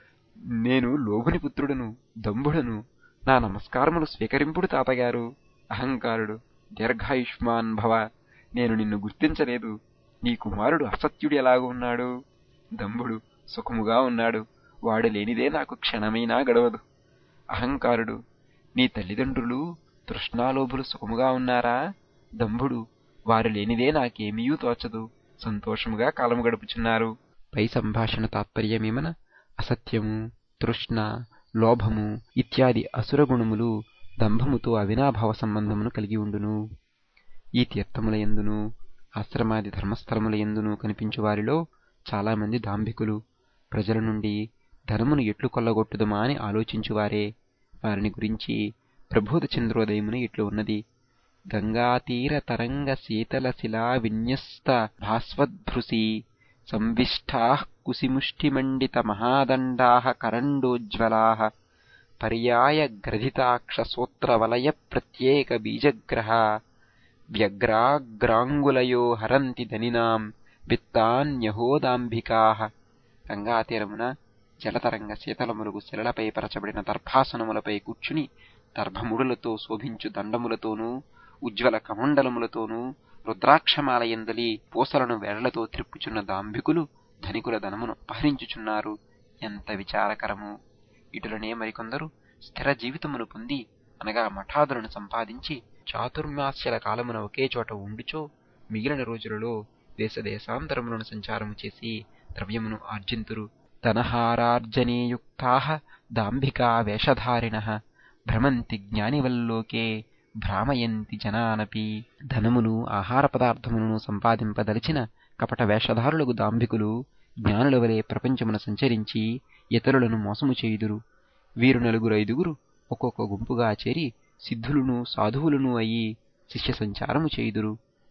నేను లోభుని పుత్రుడను, దంభుడను, నా నమస్కారములు స్వీకరింపుడు తాతగారు. అహంకారుడు: దీర్ఘాయుష్మాన్ భవ, నేను నిన్ను గుర్తించలేదు. నీ కుమారుడు అసత్యుడు ఎలాగ ఉన్నాడు? దంభుడు: సుఖముగా ఉన్నాడు, వాడు లేనిదే నాకు క్షణమైనా గడవదు. అహంకారుడు: నీ తల్లిదండ్రులు తృష్ణాలోభులు సుఖముగా ఉన్నారా? దంభుడు: వారు లేనిదే నాకేమీయూ తోచదు, సంతోషముగా కాలము గడుపుచున్నారు. పై సంభాషణ తాత్పర్యమేమన, అసత్యము, తృష్ణ, లోభము ఇత్యాది అసురగుణములు దంభముతో అవినాభావ సంబంధమును కలిగి ఉండును. ఈ తీర్థములయందును ఆశ్రమాది ధర్మస్థలములయందును కనిపించు వారిలో చాలామంది దాంభికులు, ప్రజల నుండి ధనమును ఎట్లు కొల్లగొట్టుదమా అని ఆలోచించువారే. వారిని గురించి ప్రబోధ చంద్రోదయమున ఇట్లు ఉన్నది: గంగాతీర తరంగ శీతల శిలా విన్యస్త భాస్వద్భృశీ సంవిష్టాః కుసిముష్టిమండిత మహాదండాః కరండోజ్వలాః పర్యాయ గ్రథితాక్ష సూత్రవలయ ప్రత్యేక బీజగ్రహ వ్యగ్రాగ్రాంగులయో హరంతి ధనినాం విత్తాన్యహోదాంభికాః. గంగాతీరమున జలతరంగ శీతలములుగు శిలలపై పరచబడిన దర్భాసనములపై కూర్చుని దర్భముడులతో శోభించు దండములతోనూ ఉజ్వల కమండలములతోనూ రుద్రాక్షమాలయందలి పూసలను వేళ్లతో త్రిప్పుచున్న దాంభికులు ధనికుల ధనమును అపహరించుచున్నారు. ఎంత విచారకరము! ఇటులనే మరికొందరు స్థిర జీవితమును పొంది, అనగా మఠాదులను సంపాదించి చాతుర్మాస్యల కాలమున ఒకే చోట ఉండుచో మిగిలిన రోజులలో దేశదేశాంతరములను సంచారము చేసి ద్రవ్యమును ఆర్జింతురు. ధనహారార్జనేయుక్తాః దాంభికా వేషధారిణః భ్రమంతి జ్ఞానివల్లోకే భ్రామయంతి జనానపి. ధనమును ఆహార పదార్థములను సంపాదింపదలిచిన కపట వేషధారులకు దాంభికులు జ్ఞానుల వలె ప్రపంచమున సంచరించి ఇతరులను మోసము చేయుదురు. వీరు నలుగురు ఐదుగురు ఒక్కొక్క గుంపుగా చేరి సిద్ధులను సాధువులను అయి శిష్య సంచారము చేయుదురు.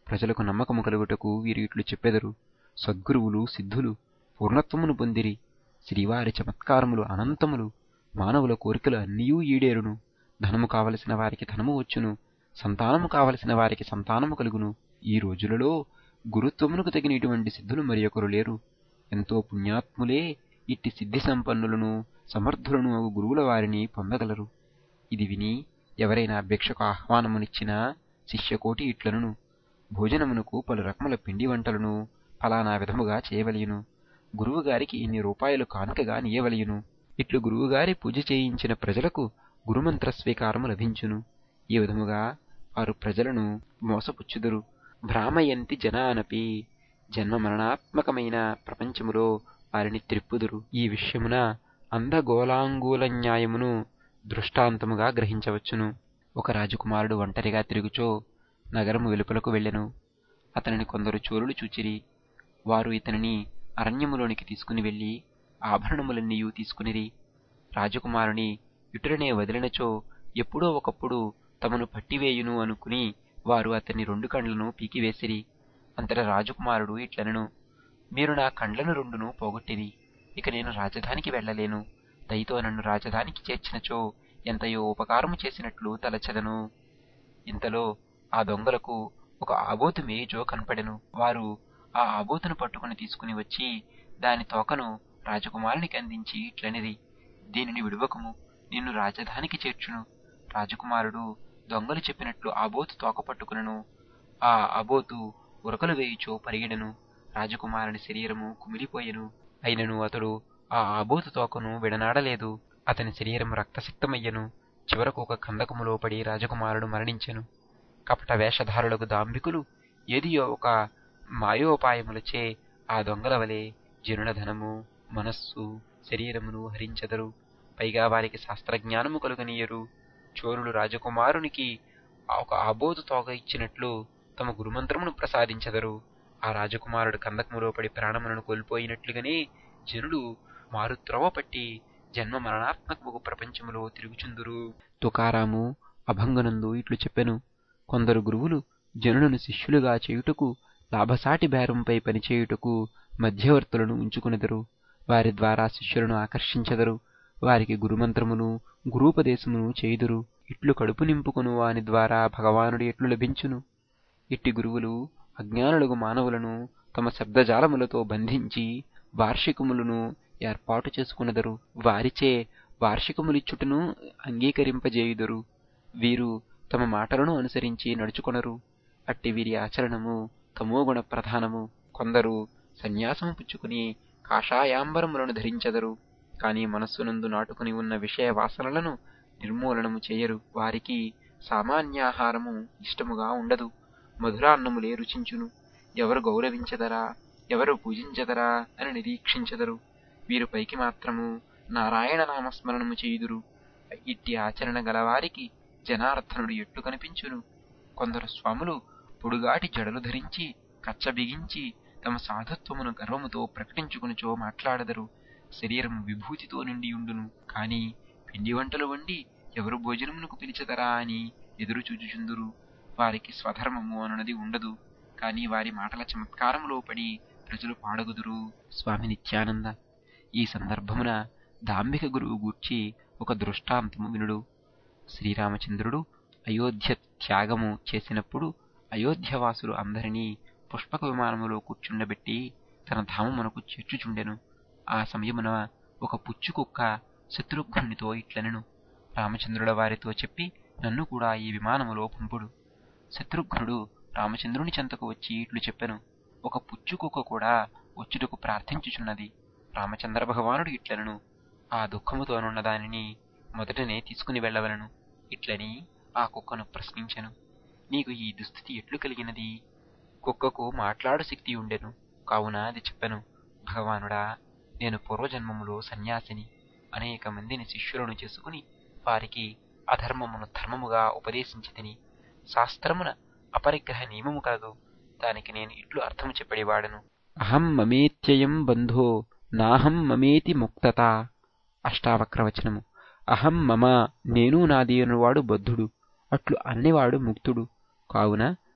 ప్రజలకు నమ్మకము కలుగుటకు వీరు ఇట్లు చెప్పెదరు. సద్గురువులు సిద్ధులు పూర్ణత్వమును పొందిరి. శ్రీవారి చమత్కారములు అనంతములు. మానవుల కోరికలు అన్నీయూ ఈడేరును. ధనము కావలసిన వారికి ధనము వచ్చును. సంతానము కావలసిన వారికి సంతానము కలుగును. ఈ రోజులలో గురుత్వమునకు తగిన ఇటువంటి సిద్ధులు మరియొకరు లేరు. ఎంతో పుణ్యాత్ములే ఇట్టి సిద్ధి సంపన్నులను సమర్థులను గురువుల వారిని పొందగలరు. ఇది విని ఎవరైనా భిక్షకు ఆహ్వానమునిచ్చినా శిష్యకోటి ఇట్లనును, భోజనమునకు పలు రకముల పిండి వంటలను ఫలానా విధముగా చేయవలయును. గురువుగారికి ఇన్ని రూపాయలు కానుకగా నీయవలయును. ఇట్లు గురువుగారి పూజ చేయించిన ప్రజలకు గురుమంత్ర స్వీకారము లభించును. ఈ విధముగా వారు ప్రజలను మోసపుచ్చుదురు. భ్రామయంతి జనానపి, జన్మ మరణాత్మకమైన ప్రపంచములో వారిని త్రిప్పుదురు. ఈ విషయమున అంధగోళాంగూల న్యాయమును దృష్టాంతముగా గ్రహించవచ్చును. ఒక రాజకుమారుడు ఒంటరిగా తిరుగుచో నగరము వెలుపలకు వెళ్ళెను. అతనిని కొందరు చోరులు చూచిరి. వారు ఇతనిని అరణ్యములోనికి తీసుకుని వెళ్లి ఆభరణములన్నీయూ తీసుకునిరి. రాజకుమారుని ఇటులనే వదిలినచో ఎప్పుడో ఒకప్పుడు తమను పట్టివేయును అనుకుని వారు అతని 2 కండ్లను పీకివేసిరి. అంతట రాజకుమారుడు ఇట్లనెను, మీరు నా కండ్లను 2 పోగొట్టిరి. ఇక నేను రాజధానికి వెళ్ళలేను. దయతో నన్ను రాజధానికి చేర్చినచో ఎంతయో ఉపకారము చేసినట్లు తలచెదను. ఇంతలో ఆ దొంగలకు ఒక ఆబోతు మేయుచో కనపడెను. వారు ఆ ఆబోతును పట్టుకుని తీసుకుని వచ్చి దాని తోకను రాజకుమారునికి అందించి ఇట్లనిది, దీనిని విడువకము, నిన్ను రాజధానికి చేర్చును. రాజకుమారుడు దొంగలు చెప్పినట్లు ఆబోతు తోక పట్టుకునను. ఆ ఆబోతు ఉరకలు వేయుచో పరిగెడెను. రాజకుమారుని శరీరము కుమిలిపోయెను. అయినను అతడు ఆ ఆబోతు తోకను విడనాడలేదు. అతని శరీరము రక్తసిక్తమయ్యెను. చివరకు ఒక కందకములో పడి రాజకుమారుడు మరణించెను. కపట వేషధారులకు దాంభికులు ఏదియో ఒక మాయోపాయములచే ఆ దొంగల వలె జనుల ధనము, మనస్సు, శరీరమును హరించెదరు. పైగా వారికి శాస్త్రజ్ఞానము కలుగనీయరు. చోరులు రాజకుమారునికి ఒక ఆబోతు తోక ఇచ్చినట్లు తమ గురుమంత్రమును ప్రసాదించెదరు. ఆ రాజకుమారుడు కందకములో పడి ప్రాణములను కోల్పోయినట్లుగానే జనులు మారుత్రవ పట్టి జన్మ మరణాత్మకము ప్రపంచములో తిరుగుచుందురు. తుకారాము అభంగనందు ఇట్లు చెప్పెను, కొందరు గురువులు జనులను శిష్యులుగా చేయుటకు, లాభసాటి బేరంపై పనిచేయుటకు మధ్యవర్తులను ఉంచుకునెదరు. వారి ద్వారా శిష్యులను ఆకర్షించెదరు. వారికి గురుమంత్రమును గురూపదేశమును చేయుదురు. ఇట్లు కడుపు నింపుకును వాని ద్వారా భగవానుడు ఎట్లు లభించును. ఇట్టి గురువులు అజ్ఞానులకు మానవులను తమ శబ్దజాలములతో బంధించి వార్షికములను ఏర్పాటు చేసుకునెదరు. వారిచే వార్షికములిచ్చుటను అంగీకరింపజేయుదురు. వీరు తమ మాటలను అనుసరించి నడుచుకొనరు. అట్టి వీరి ఆచరణము తమోగుణ ప్రధానము. కొందరు సన్యాసము పుచ్చుకుని కాషాయాంబరములను ధరించెదరు. కాని మనస్సునందు నాటుకుని ఉన్న విషయ వాసనలను నిర్మూలనము చేయరు. వారికి సామాన్యాహారము ఇష్టముగా ఉండదు. మధురాన్నములే రుచించును. ఎవరు గౌరవించెదరా, ఎవరు పూజించెదరా అని నిరీక్షించెదరు. వీరు పైకి మాత్రము నారాయణ నామస్మరణము చేయుదురు. ఇట్టి ఆచరణ గలవారికి జనార్దనుడు ఎట్లు కనిపించును. కొందరు స్వాములు పొడుగాటి జడలు ధరించి కచ్చ బిగించి తమ సాధుత్వమును గర్వముతో ప్రకటించుకునిచో మాట్లాడెదరు. శరీరము విభూతితో నిండియుండును. కాని పిండి వంటలు వండి ఎవరు భోజనమునకు పిలిచెదరా అని ఎదురు చూచుచుందురు. వారికి స్వధర్మము అనునది ఉండదు. కాని వారి మాటల చమత్కారములో పడి ప్రజలు పాడగుదురు. స్వామి నిత్యానంద ఈ సందర్భమున దాంభిక గురువు గూర్చి ఒక దృష్టాంతము వినుడు. శ్రీరామచంద్రుడు అయోధ్య త్యాగము చేసినప్పుడు అయోధ్యవాసులు అందరినీ పుష్పక విమానములో కూర్చుండబెట్టి తన ధామమునకు చేర్చుచుండెను. ఆ సమయమున ఒక పుచ్చు కుక్క శత్రుఘ్నునితో ఇట్లనెను, రామచంద్రుల వారితో చెప్పి నన్ను కూడా ఈ విమానములో పంపుడు. శత్రుఘ్నుడు రామచంద్రుని చెంతకు వచ్చి ఇట్లు చెప్పెను, ఒక పుచ్చు కుక్క కూడా వచ్చుటకు ప్రార్థించుచున్నది. రామచంద్ర భగవానుడు ఇట్లనెను, ఆ దుఃఖముతోనున్న దానిని మొదటనే తీసుకుని వెళ్ళవలను. ఇట్లని ఆ కుక్కను ప్రశ్నించెను, నీకు ఈ దుస్థితి ఎట్లు కలిగినది? కుక్కకు మాట్లాడు శక్తి ఉండెను. కావున అది చెప్పెను, భగవానుడా, నేను పూర్వజన్మములో సన్యాసిని. అనేక మందిని శిష్యులను చేసుకుని వారికి అధర్మమును ధర్మముగా ఉపదేశించితిని. శాస్త్రమున అపరిగ్రహ నియమము కలదు. దానికి నేను ఇట్లు అర్థము చెప్పడివాడను. అహం మమేత్యయం బంధో నాహం మమేతి ముక్తత. అష్టావక్రవచనము. అహం మమ, నేను నాది అనువాడు బద్ధుడు, అట్లు అన్నివాడు ముక్తుడు. కావున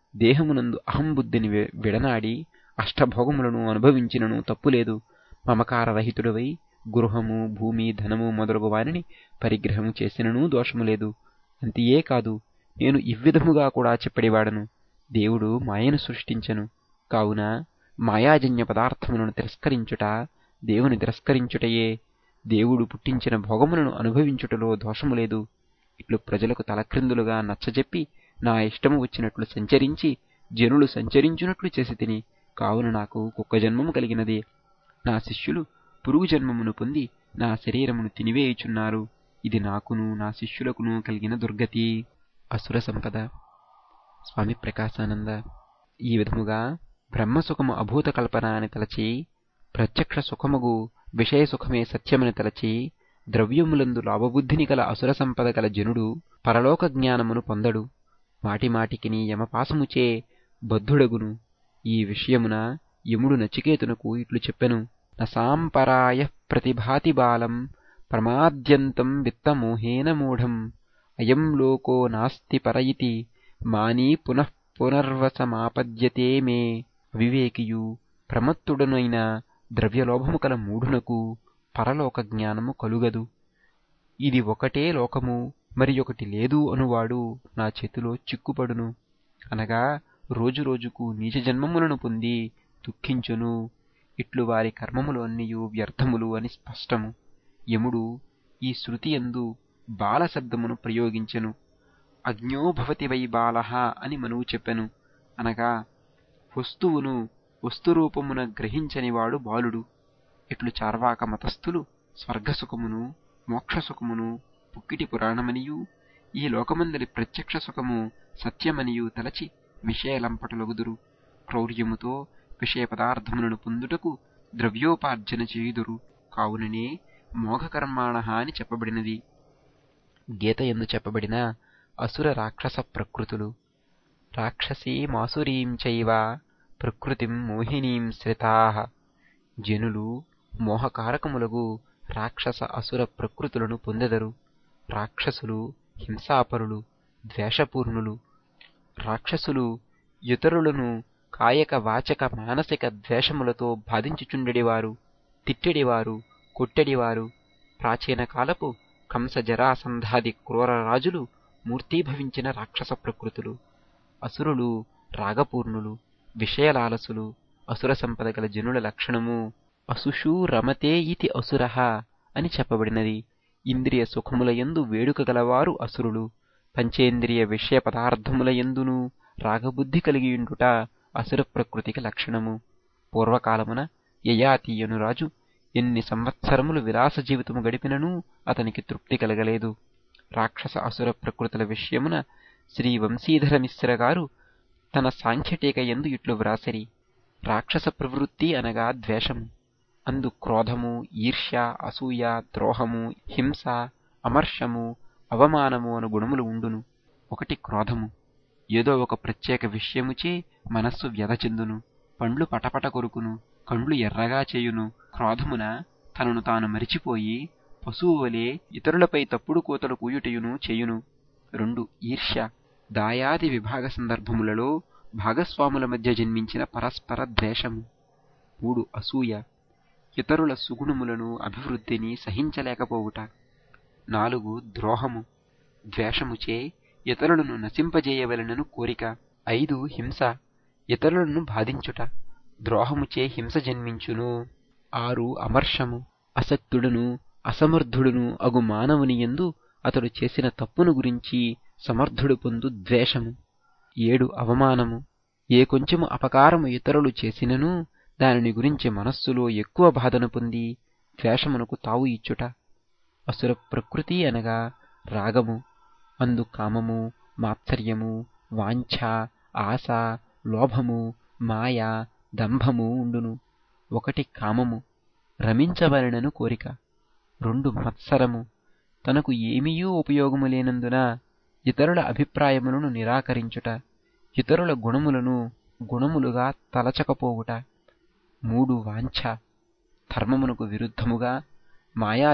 దేహమునందు అహంబుద్ధిని విడనాడి అష్టభోగములను అనుభవించినను తప్పులేదు. మమకారరహితుడవై గృహము, భూమి, ధనము మొదలగు వానిని పరిగ్రహము చేసిననూ దోషము లేదు. అంతియే కాదు, నేను ఇవ్విధముగా కూడా చెప్పడివాడను. దేవుడు మాయను సృష్టించెను. కావున మాయాజన్య పదార్థములను తిరస్కరించుట దేవుని తిరస్కరించుటయే. దేవుడు పుట్టించిన భోగములను అనుభవించుటలో దోషము లేదు. ఇట్లు ప్రజలకు తలక్రిందులుగా నచ్చజెప్పి నా ఇష్టము వచ్చినట్లు సంచరించి జనులు సంచరించునట్లు చేసి తిని. కావున నాకు కుక్క జన్మము కలిగినది. నా శిష్యులు పురుగు జన్మమును పొంది నా శరీరమును తినివేయుచున్నారు. ఇది నాకును నా శిష్యులకును కలిగిన దుర్గతి. అసుర సంపద. స్వామి ప్రకాశానంద ఈ విధముగా బ్రహ్మసుఖము అభూత కల్పన అని తలచి, ప్రత్యక్ష సుఖముగు విషయ సుఖమే సత్యమని తలచి, ద్రవ్యములందు లాభబుద్ధిని గల అసుర సంపద గల జనుడు పరలోక జ్ఞానమును పొందడు. మాటిమాటికిని యమపాసముచే బద్ధుడగును. ఈ విషయమున యముడు నచికేతునకు ఇట్లు చెప్పెను. నసాంపరాయ ప్రతిభాతి బాలం ప్రమాద్యంతం విత్తమోహేన మూఢం అయం లోకో నాస్తి పర ఇతి మానీ పునఃపునర్వసమాపద్యతే మే. అవివేకియు ప్రమత్తుడనైన ద్రవ్యలోభము కల మూఢునకు పరలోక జ్ఞానము కలుగదు. ఇది ఒకటే లోకము, మరి ఒకటి లేదు అనువాడు నా చేతిలో చిక్కుపడును. అనగా రోజురోజుకు నీచ జన్మములను పొంది దుఃఖించును. ఇట్లు వారి కర్మములు అన్నియు వ్యర్థములు అని స్పష్టము. యముడు ఈ శృతి యందు బాల శబ్దమును ప్రయోగించెను. అజ్ఞో భవతి వై బాలః అని మనువు చెప్పెను. అనగా వస్తువును వస్తురూపమున గ్రహించనివాడు బాలుడు. ఇట్లు చార్వాక మతస్థులు స్వర్గసుఖమును మోక్షసుఖమును పుక్కిటి పురాణమనియు ఈ లోకమందలి ప్రత్యక్ష సుఖము సత్యమనియు తలచి విషయలంపటలగుదురు. క్రౌర్యముతో విషయ పదార్థములను పొందుటకు ద్రవ్యోపార్జన చేయుదురు. కావుననే మోఘకర్మాణః అని చెప్పబడినది. గీత యందు చెప్పబడిన అసుర రాక్షస ప్రకృతులు. రాక్షసీమాసురీం చైవ ప్రకృతిం మోహినీం శ్రితాః. జనులు మోహకారకములగు రాక్షస అసుర ప్రకృతులను పొందెదరు. రాక్షసులు హింసాపరులు, ద్వేషపూర్ణులు. రాక్షసులు ఇతరులను కాయక వాచక మానసిక ద్వేషములతో బాధించుచుండెడివారు, తిట్టెడివారు, కొట్టెడివారు. ప్రాచీన కాలపు కంస జరాసంధాది క్రూర రాజులు మూర్తీభవించిన రాక్షస ప్రకృతులు. అసురులు రాగపూర్ణులు, విషయలాలసులు. అసుర సంపద గల జనుల లక్షణము అసుషూ రమతే ఇతి అసురః అని చెప్పబడినది. ఇంద్రియ సుఖముల యందు వేడుక గలవారు అసురులు. పంచేంద్రియ విషయ పదార్థముల యందును రాగబుద్ధి కలిగియుండుట అసుర ప్రకృతికి లక్షణము. పూర్వకాలమున యయాతి అను రాజు ఎన్ని సంవత్సరములు విలాస జీవితము గడిపిననూ అతనికి తృప్తి కలగలేదు. రాక్షస అసుర ప్రకృతుల విషయమున శ్రీ వంశీధర మిశ్ర గారు తన సాంఖ్యటీక యందు ఇట్లు వ్రాసిరి. రాక్షస ప్రవృత్తి అనగా ద్వేషము. అందు క్రోధము, ఈర్ష్య, అసూయ, ద్రోహము, హింస, అమర్షము, అవమానము అను గుణములు ఉండును. ఒకటి క్రోధము. ఏదో ఒక ప్రత్యేక విషయముచే మనస్సు వ్యధ చెందును, పండ్లు పటపట కొరుకును, కండ్లు ఎర్రగా చేయును. క్రోధమున తనను తాను మరిచిపోయి పశువు వలె ఇతరులపై తప్పుడు కూతలు కూయుటయును చేయును. 2 ఈర్ష్య. దాయాది విభాగ సందర్భములలో భాగస్వాముల మధ్య జన్మించిన పరస్పర ద్వేషము. 3 అసూయ. ఇతరుల సుగుణములను అభివృద్ధిని సహించలేకపోవుట. 4 ద్రోహము. ద్వేషముచే ఇతరులను నశింపజేయవలెనను కోరిక. 5 హింస. ఇతరులను బాధించుట. ద్రోహముచే హింస జన్మించును. 6 అమర్షము. అసక్తుడును అసమర్థుడును అగు మానవుని యందు అతడు చేసిన తప్పును గురించి సమర్థుడు పొందు ద్వేషము. 7 అవమానము. ఏ కొంచెము అపకారము ఇతరులు చేసినను దానిని గురించి మనస్సులో ఎక్కువ బాధను పొంది ద్వేషమునకు తావు ఇచ్చుట. అసుర ప్రకృతి అనగా రాగము. అందు కామము, మాత్సర్యము, వాంఛ, ఆశ, లోభము, మాయ, దంభము ఉండును. 1 కామము. రమించవలెనను కోరిక. 2 మత్సరము. తనకు ఏమీయూ ఉపయోగము లేనందున ఇతరుల అభిప్రాయములను నిరాకరించుట. ఇతరుల గుణములను గుణములుగా తలచకపోవుట. 3 వాంఛ. ధర్మమునకు విరుద్ధముగా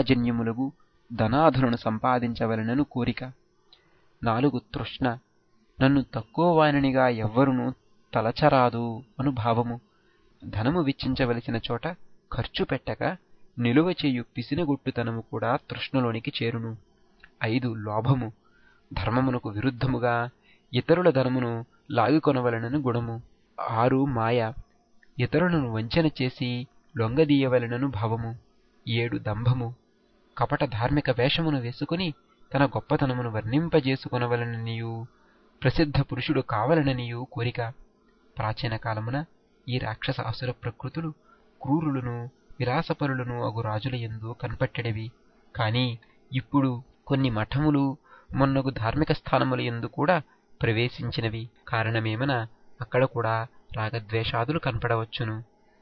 మాయాజన్యములగు ధనాధులను సంపాదించవలెనను కోరిక. 4 తృష్ణ. నన్ను తక్కువ వానినిగా ఎవ్వరునూ తలచరాదు అను భావము. ధనము వెచ్చించవలసిన చోట ఖర్చు పెట్టక నిలువ చేయు పిసినగొట్టుతనము కూడా తృష్ణలోనికి చేరును. 5. లోభము. ధర్మమునకు విరుద్ధముగా ఇతరుల ధనమును లాగికొనవలనను గుణము. 6. మాయ. ఇతరులను వంచన చేసి లొంగదీయవలెనను భావము. 7. దంభము. కపట ధార్మిక వేషమును వేసుకుని తన గొప్పతనమును వర్ణింపజేసుకొనవలననియు ప్రసిద్ధ పురుషుడు కావలననియు కోరిక. ప్రాచీన కాలమున ఈ రాక్షస అసుర ప్రకృతులు క్రూరులను విలాసపరులను అగు రాజుల యందు కనపట్టెడివి. కాని ఇప్పుడు కొన్ని మఠములు మొన్నగు ధార్మిక స్థానముల యందు కూడా ప్రవేశించినవి. కారణమేమన అక్కడ కూడా రాగద్వేషాదులు కనపడవచ్చును.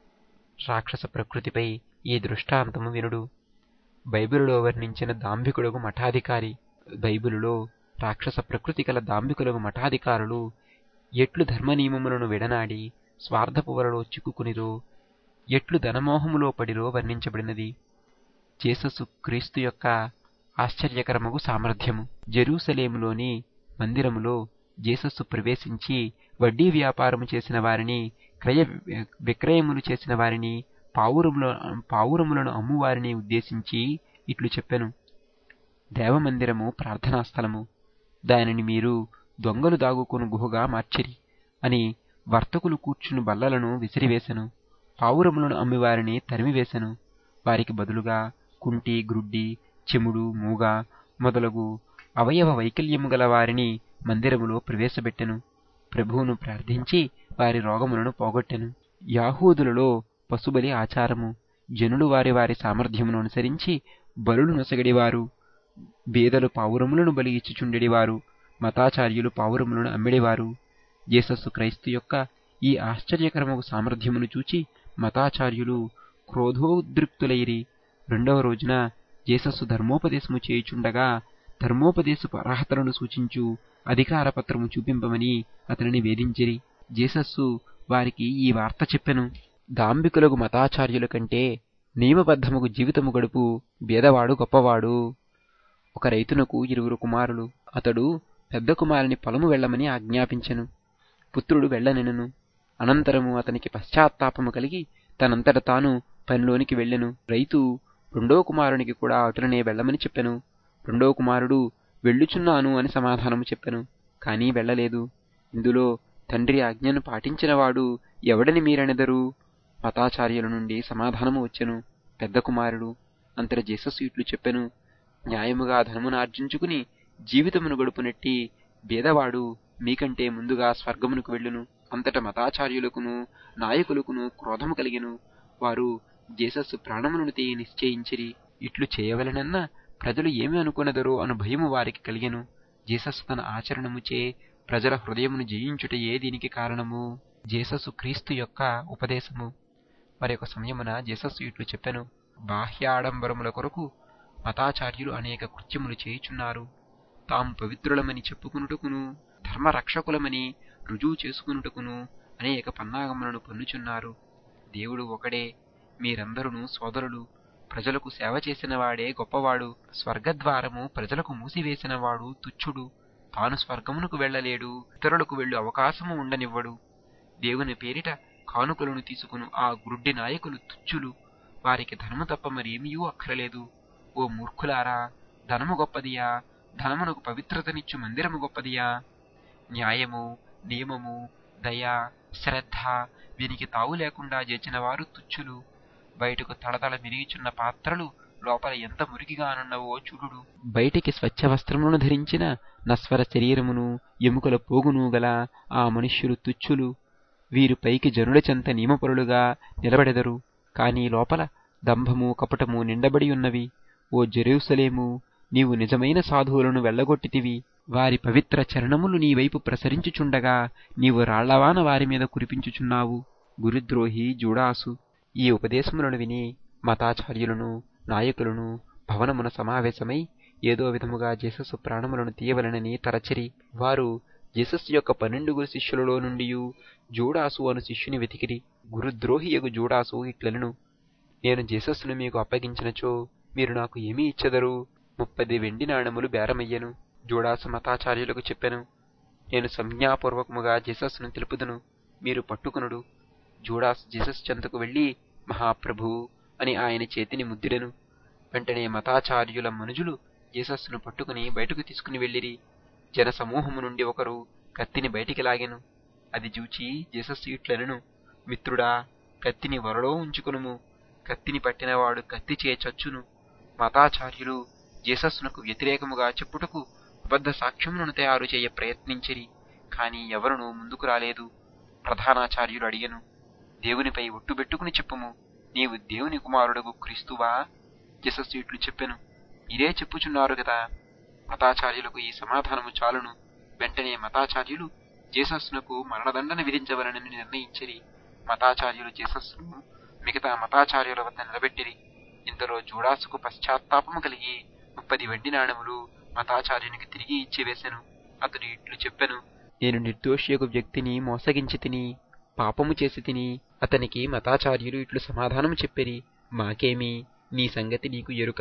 రాక్షస ప్రకృతిపై ఈ దృష్టాంతము వినుడు. బైబిలులో వర్ణించిన దాంభికుడగు మఠాధికారి. బైబిలులో రాక్షస ప్రకృతి కల దాంభికులగు మఠాధికారులు ఎట్లు ధర్మనియమములను విడనాడి స్వార్థపు వలలో చిక్కుకునిరో, ఎట్లు ధనమోహములో పడిరో వర్ణించబడినది. జేససు క్రీస్తు యొక్క ఆశ్చర్యకరమగు సామర్థ్యము. జెరూసలేములోని మందిరములో జేసస్సు ప్రవేశించి వడ్డీ వ్యాపారము చేసిన వారిని, క్రయ విక్రయములు చేసిన వారిని, పావురములను అమ్మువారిని ఉద్దేశించి ఇట్లు చెప్పెను. దేవమందిరము ప్రార్థనా స్థలము, దానిని మీరు దొంగలు దాగుకొను గుహగా మార్చిరి అని వర్తకులు కూర్చుని బల్లలను విసిరివేశెను. పావురములను అమ్మివారిని తరిమివేశెను. వారికి బదులుగా కుంటి, గ్రుడ్డి, చెముడు, మూగ మొదలగు అవయవ వైకల్యము గల వారిని మందిరములో ప్రవేశపెట్టెను. ప్రభువును ప్రార్థించి వారి రోగములను పోగొట్టెను. యాహూదులలో పశుబలి ఆచారము. జనులు వారి వారి సామర్థ్యమును అనుసరించి బలులు నొసగడివారు. బీదలు పావురములను బలి ఇచ్చుచుండెడివారు. మతాచార్యులు పావురములను అమ్మిడివారు. జేసస్సు క్రైస్తు యొక్క ఈ ఆశ్చర్యకరమగు సామర్థ్యమును చూచి మతాచార్యులు క్రోధోద్రిక్తులైరి. 2వ రోజున జేసస్సు ధర్మోపదేశము చేయుచుండగా ధర్మోపదేశపు అర్హతలను సూచించు అధికార పత్రము చూపింపమని అతనిని వేధించిరి. జేసస్సు వారికి ఈ వార్త చెప్పెను. దాంభికులగు మతాచార్యుల కంటే నియమబద్ధముగు జీవితము గడుపు బీదవాడు గొప్పవాడు. ఒక రైతునకు 2 కుమారులు. అతడు పెద్ద కుమారుని పొలము వెళ్ళమని ఆజ్ఞాపించెను. పుత్రుడు వెళ్ళనెనను. అనంతరము అతనికి పశ్చాత్తాపము కలిగి తనంతట తాను పనిలోనికి వెళ్ళెను. రైతు 2వ కుమారునికి కూడా అటులనే వెళ్ళమని చెప్పెను. 2వ కుమారుడు వెళ్ళుచున్నాను అని సమాధానము చెప్పెను. కానీ వెళ్ళలేదు. ఇందులో తండ్రి ఆజ్ఞను పాటించినవాడు ఎవడని మీరనెదరు? మతాచార్యుల నుండి సమాధానము వచ్చెను. పెద్ద కుమారుడు. అంతట జేసస్సు ఇట్లు చెప్పెను. న్యాయముగా ధనమును ఆర్జించుకుని జీవితమును గడుపునట్టి బీదవాడు మీకంటే ముందుగా స్వర్గమునకు వెళ్ళును. అంతట మతాచార్యులకును నాయకులకును క్రోధము కలిగెను. వారు జేసస్సు ప్రాణములను తీయ నిశ్చయించిరి. ఇట్లు చేయవలెనన్న ప్రజలు ఏమి అనుకొనెదరో అను భయము వారికి కలిగెను. జేసస్సు తన ఆచరణముచే ప్రజల హృదయమును జయించుటయే దీనికి కారణము. జేసస్సు క్రీస్తు యొక్క ఉపదేశము. మరొక సమయమున జేసస్సు ఇట్లు చెప్పెను. బాహ్యాడంబరముల కొరకు మతాచార్యులు అనేక కృత్యములు చేయుచున్నారు. తాము పవిత్రులమని చెప్పుకునుటకును ధర్మరక్షకులమని రుజువు చేసుకునుటకును అనేక పన్నాగములను పన్నుచున్నారు. దేవుడు ఒకడే. మీరందరూ సోదరులు. ప్రజలకు సేవ చేసిన వాడే గొప్పవాడు. స్వర్గద్వారము ప్రజలకు మూసివేసినవాడు తుచ్చుడు. తాను స్వర్గమునకు వెళ్ళలేడు. ఇతరులకు వెళ్ళు అవకాశము ఉండనివ్వడు. దేవుని పేరిట కానుకలను తీసుకును ఆ గ్రుడ్డి నాయకులు తుచ్చులు. వారికి ధనము తప్ప మరేమీయూ అక్కరలేదు. ఓ మూర్ఖులారా, ధనము గొప్పదియా? ధనమునకు పవిత్రతనిచ్చు మందిరము గొప్పదియా? న్యాయము, నియమము, దయ, శ్రద్ధ వీనికి తావు లేకుండా చేసిన వారు తుచ్చులు. బయటకు తళతళ మిరిగిచున్న పాత్రలు లోపల ఎంత మురికిగానున్నవో చూడుడు. బయటికి స్వచ్ఛ వస్త్రములను ధరించిన నశ్వర శరీరమును ఎముకల పోగును గల ఆ మనుష్యులు తుచ్చులు. వీరు పైకి జనుల చెంత నియమపరులుగా నిలబడెదరు. కాని లోపల దంభము కపటము నిండబడి ఉన్నవి. ఓ జెరూసలేము, నీవు నిజమైన సాధువులను వెళ్ళగొట్టితివి. వారి పవిత్ర చరణములు నీవైపు ప్రసరించుచుండగా నీవు రాళ్లవాన వారి మీద కురిపించుచున్నావు. గురుద్రోహి జూడాసు. ఈ ఉపదేశములను విని మతాచార్యులను నాయకులను భవనమున సమావేశమై ఏదో విధముగా జేసస్సు ప్రాణములను తీయవలెనని తరచిరి. వారు జేసస్సు యొక్క 12 శిష్యులలో నుండి జూడాసు అను శిష్యుని వెతికిరి. గురుద్రోహియగు జూడాసు ఇట్లనెను. నేను జేసస్సును మీకు అప్పగించినచో మీరు నాకు ఏమి ఇచ్చెదరు? 30 వెండి నాణెములు బేరమయ్యెను. జూడాసు మతాచార్యులకు చెప్పెను. నేను సంజ్ఞాపూర్వకముగా జీసస్ను తెలుపుదును, మీరు పట్టుకొనుడు. జూడాస్ జీసస్ చెంతకు వెళ్లి, మహాప్రభూ అని ఆయన చేతిని ముద్దిడెను. వెంటనే మతాచార్యుల మనుజులు జీసస్ను పట్టుకుని బయటకు తీసుకుని వెళ్ళిరి. జనసమూహము నుండి ఒకరు కత్తిని బయటికి లాగెను. అది చూచి జీసస్ ఇట్లనెను, మిత్రుడా, కత్తిని వరలో ఉంచుకొనుము. కత్తిని పట్టినవాడు కత్తిచే చచ్చును. మతాచార్యులు జీసస్నుకు వ్యతిరేకముగా చెప్పుటకు అబద్ధ సాక్ష్యములను తయారు చేయ ప్రయత్నించిరి, కాని ఎవరునూ ముందుకు రాలేదు. ప్రధానాచార్యులు అడిగెను, దేవునిపై ఒట్టుబెట్టుకుని చెప్పుము, నీవు దేవుని కుమారుడగు క్రీస్తువా? జీసస్ ఇట్లు చెప్పెను, మీరే చెప్పుచున్నారు గదా. మతాచార్యులకు ఈ సమాధానము చాలును. వెంటనే మతాచార్యులు జీసస్నుకు మరణదండన విధించవలనని నిర్ణయించిరి. మతాచార్యులు జీసస్ను మిగతా మతాచార్యుల వద్ద నిలబెట్టిరి. ఇంతలో జూడాసుకు పశ్చాత్తాపము కలిగి 30 వెండి నాణెములు మతాచార్యునికి తిరిగి ఇచ్చివేశెను. అతడు ఇట్లు చెప్పెను, నేను నిర్దోషియగు వ్యక్తిని మోసగించి తిని, పాపము చేసి తిని. అతనికి మతాచార్యులు ఇట్లు సమాధానము చెప్పిరి, మాకేమి, నీ సంగతి నీకు ఎరుక.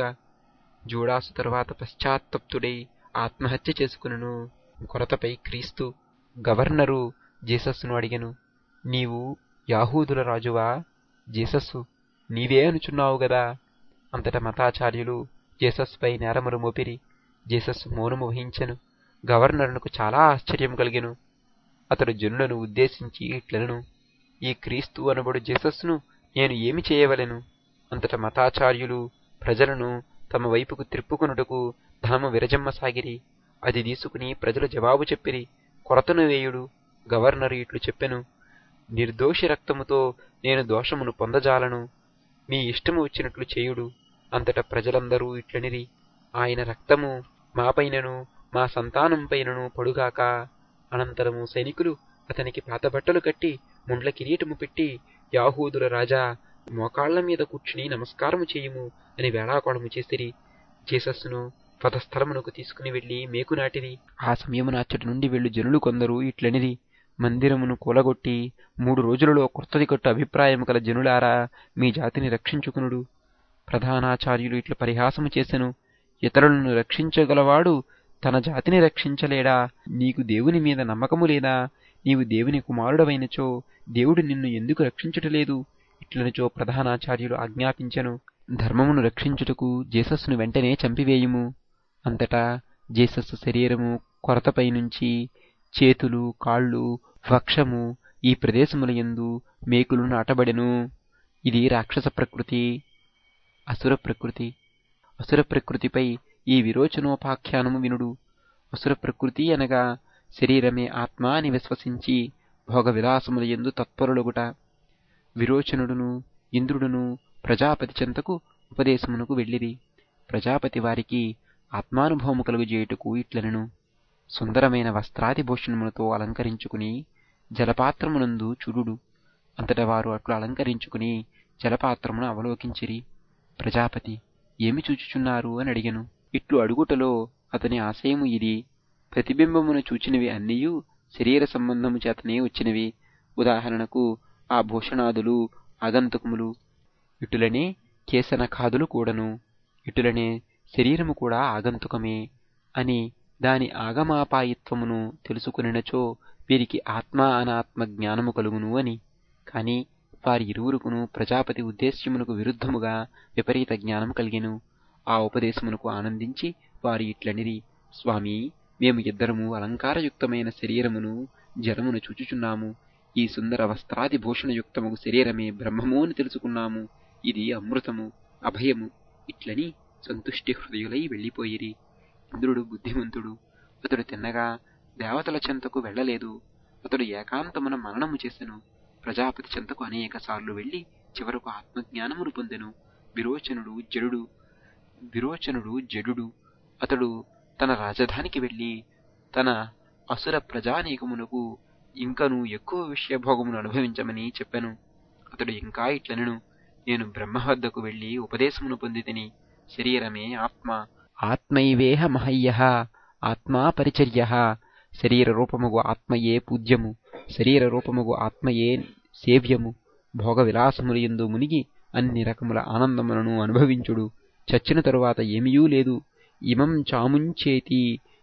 జూడాసు తరువాత పశ్చాత్తప్తుడై ఆత్మహత్య చేసుకును. కొరతపై క్రీస్తు. గవర్నరు జీసస్ను అడిగెను, నీవు యాహూదుల రాజువా? జీసస్సు, నీవే అనుచున్నావు గదా. అంతట మతాచార్యులు జీసస్పై నేరములు మోపిరి. జీసస్ మౌనము వహించెను. గవర్నరునకు చాలా ఆశ్చర్యం కలిగెను. అతడు జనులను ఉద్దేశించి ఇట్లనెను, ఈ క్రీస్తు అనబడు జీసస్ను నేను ఏమి చేయవలెను? అంతట మతాచార్యులు ప్రజలను తమ వైపుకు త్రిప్పుకొనుటకు ధనము విరజమ్మసాగిరి. అది తీసుకుని ప్రజలు జవాబు చెప్పిరి, కొరతను వేయుడు. గవర్నరు ఇట్లు చెప్పెను, నిర్దోషి రక్తముతో నేను దోషమును పొందజాలను. మీ ఇష్టము వచ్చినట్లు చేయుడు. అంతట ప్రజలందరూ ఇట్లనిరి, ఆయన రక్తము మాపైనను మా సంతానంపైనను పడుగాక. అనంతరము సైనికులు అతనికి పాతబట్టలు కట్టి ముండ్ల కిరీటము పెట్టి, యాహూదుల రాజా, మోకాళ్ల మీద కూర్చుని నమస్కారము చేయుము అని వేళాకోళము చేసిరి. జీసస్ను వధస్థలమునకు తీసుకుని వెళ్లి మేకు నాటిరి. ఆ సమయమున అచ్చటి నుండి వెళ్ళు జనులు కొందరు ఇట్లనిరి, మందిరమును కూలగొట్టి 3 రోజులలో కొత్తది కట్టు అభిప్రాయము కల జనులారా, మీ జాతిని రక్షించుకునుడు. ప్రధానాచార్యులు ఇట్ల పరిహాసము చేసెను, ఇతరులను రక్షించగలవాడు తన జాతిని రక్షించలేడా? నీకు దేవుని మీద నమ్మకము లేదా? నీవు దేవుని కుమారుడవైనచో దేవుడు నిన్ను ఎందుకు రక్షించుటలేదు? ఇట్లనచో ప్రధానాచార్యులు ఆజ్ఞాపించెను, ధర్మమును రక్షించుటకు జీసస్ను వెంటనే చంపివేయుము. అంతటా జీసస్ శరీరము కొరతపై నుంచి చేతులు, కాళ్ళు, వక్షము ఈ ప్రదేశముల యందు మేకులు నాటబడెను. ఇది రాక్షస ప్రకృతి. అసుర ప్రకృతి. అసుర ప్రకృతిపై ఈ విరోచనోపాఖ్యానము వినుడు. అసుర ప్రకృతి అనగా శరీరమే ఆత్మ అని విశ్వసించి భోగ విలాసముల యందు తత్పరులగుట. విరోచనుడును ఇంద్రుడును ప్రజాపతి చెంతకు ఉపదేశమునకు వెళ్ళిరి. ప్రజాపతి వారికి ఆత్మానుభవము కలుగజేయుటకు ఇట్లనెను, సుందరమైన వస్త్రాదిభూషణములతో అలంకరించుకుని జలపాత్రమునందు చూడుడు. అంతట వారు అట్లు అలంకరించుకుని జలపాత్రమును అవలోకించిరి. ప్రజాపతి, ఏమి చూచుచున్నారు అని అడిగెను. ఇట్లు అడుగుటలో అతని ఆశయము ఇది, ప్రతిబింబమును చూచినవి అన్నియు శరీర సంబంధము చేతనే వచ్చినవి. ఉదాహరణకు ఆ భూషణాదులు ఆగంతుకములు. ఇటులనే కేశనఖాదులు కూడను. ఇటులనే శరీరము కూడా ఆగంతుకమే అని దాని ఆగమాపాయిత్వమును తెలుసుకునినచో వీరికి ఆత్మ అనాత్మ జ్ఞానము కలుగును అని. కాని వారి ఇరువురుకును ప్రజాపతి ఉద్దేశ్యమునకు విరుద్ధముగా విపరీత జ్ఞానం కలిగెను. ఆ ఉపదేశమునకు ఆనందించి వారు ఇట్లనిరి, స్వామి, మేము ఇద్దరము అలంకారయుక్తమైన శరీరమును జలమును చూచుచున్నాము. ఈ సుందర వస్త్రాది భూషణయుక్తము శరీరమే బ్రహ్మము అని తెలుసుకున్నాము. ఇది అమృతము, అభయము. ఇట్లని సంతుష్టి హృదయులై వెళ్లిపోయిరి. ఇంద్రుడు బుద్ధిమంతుడు. అతడు తిన్నగా దేవతల చెంతకు వెళ్లలేదు. అతడు ఏకాంతమున మననము చేసెను. ప్రజాపతి చెంతకు అనేక సార్లు వెళ్లి చివరకు ఆత్మజ్ఞానమును పొందెను. విరోచనుడు జడుడు. అతడు తన రాజధానికి వెళ్లి తన అసుర ప్రజానీకమునకు ఇంకనూ ఎక్కువ విషయభోగమును అనుభవించమని చెప్పెను. అతడు ఇంకా ఇట్లనెను, నేను బ్రహ్మ వద్దకు వెళ్లి ఉపదేశమును పొందితిని. శరీరమే ఆత్మ. ఆత్మైవేహ మహయ్యః ఆత్మా పరిచర్యః. శరీర రూపముగు ఆత్మయే పూజ్యము. శరీర రూపముగు ఆత్మయే సేవ్యము. భోగ విలాసముల యందు మునిగి అన్ని రకముల ఆనందములను అనుభవించుడు. చచ్చిన తరువాత ఏమియూ లేదు. ఇమం చాముంచేతి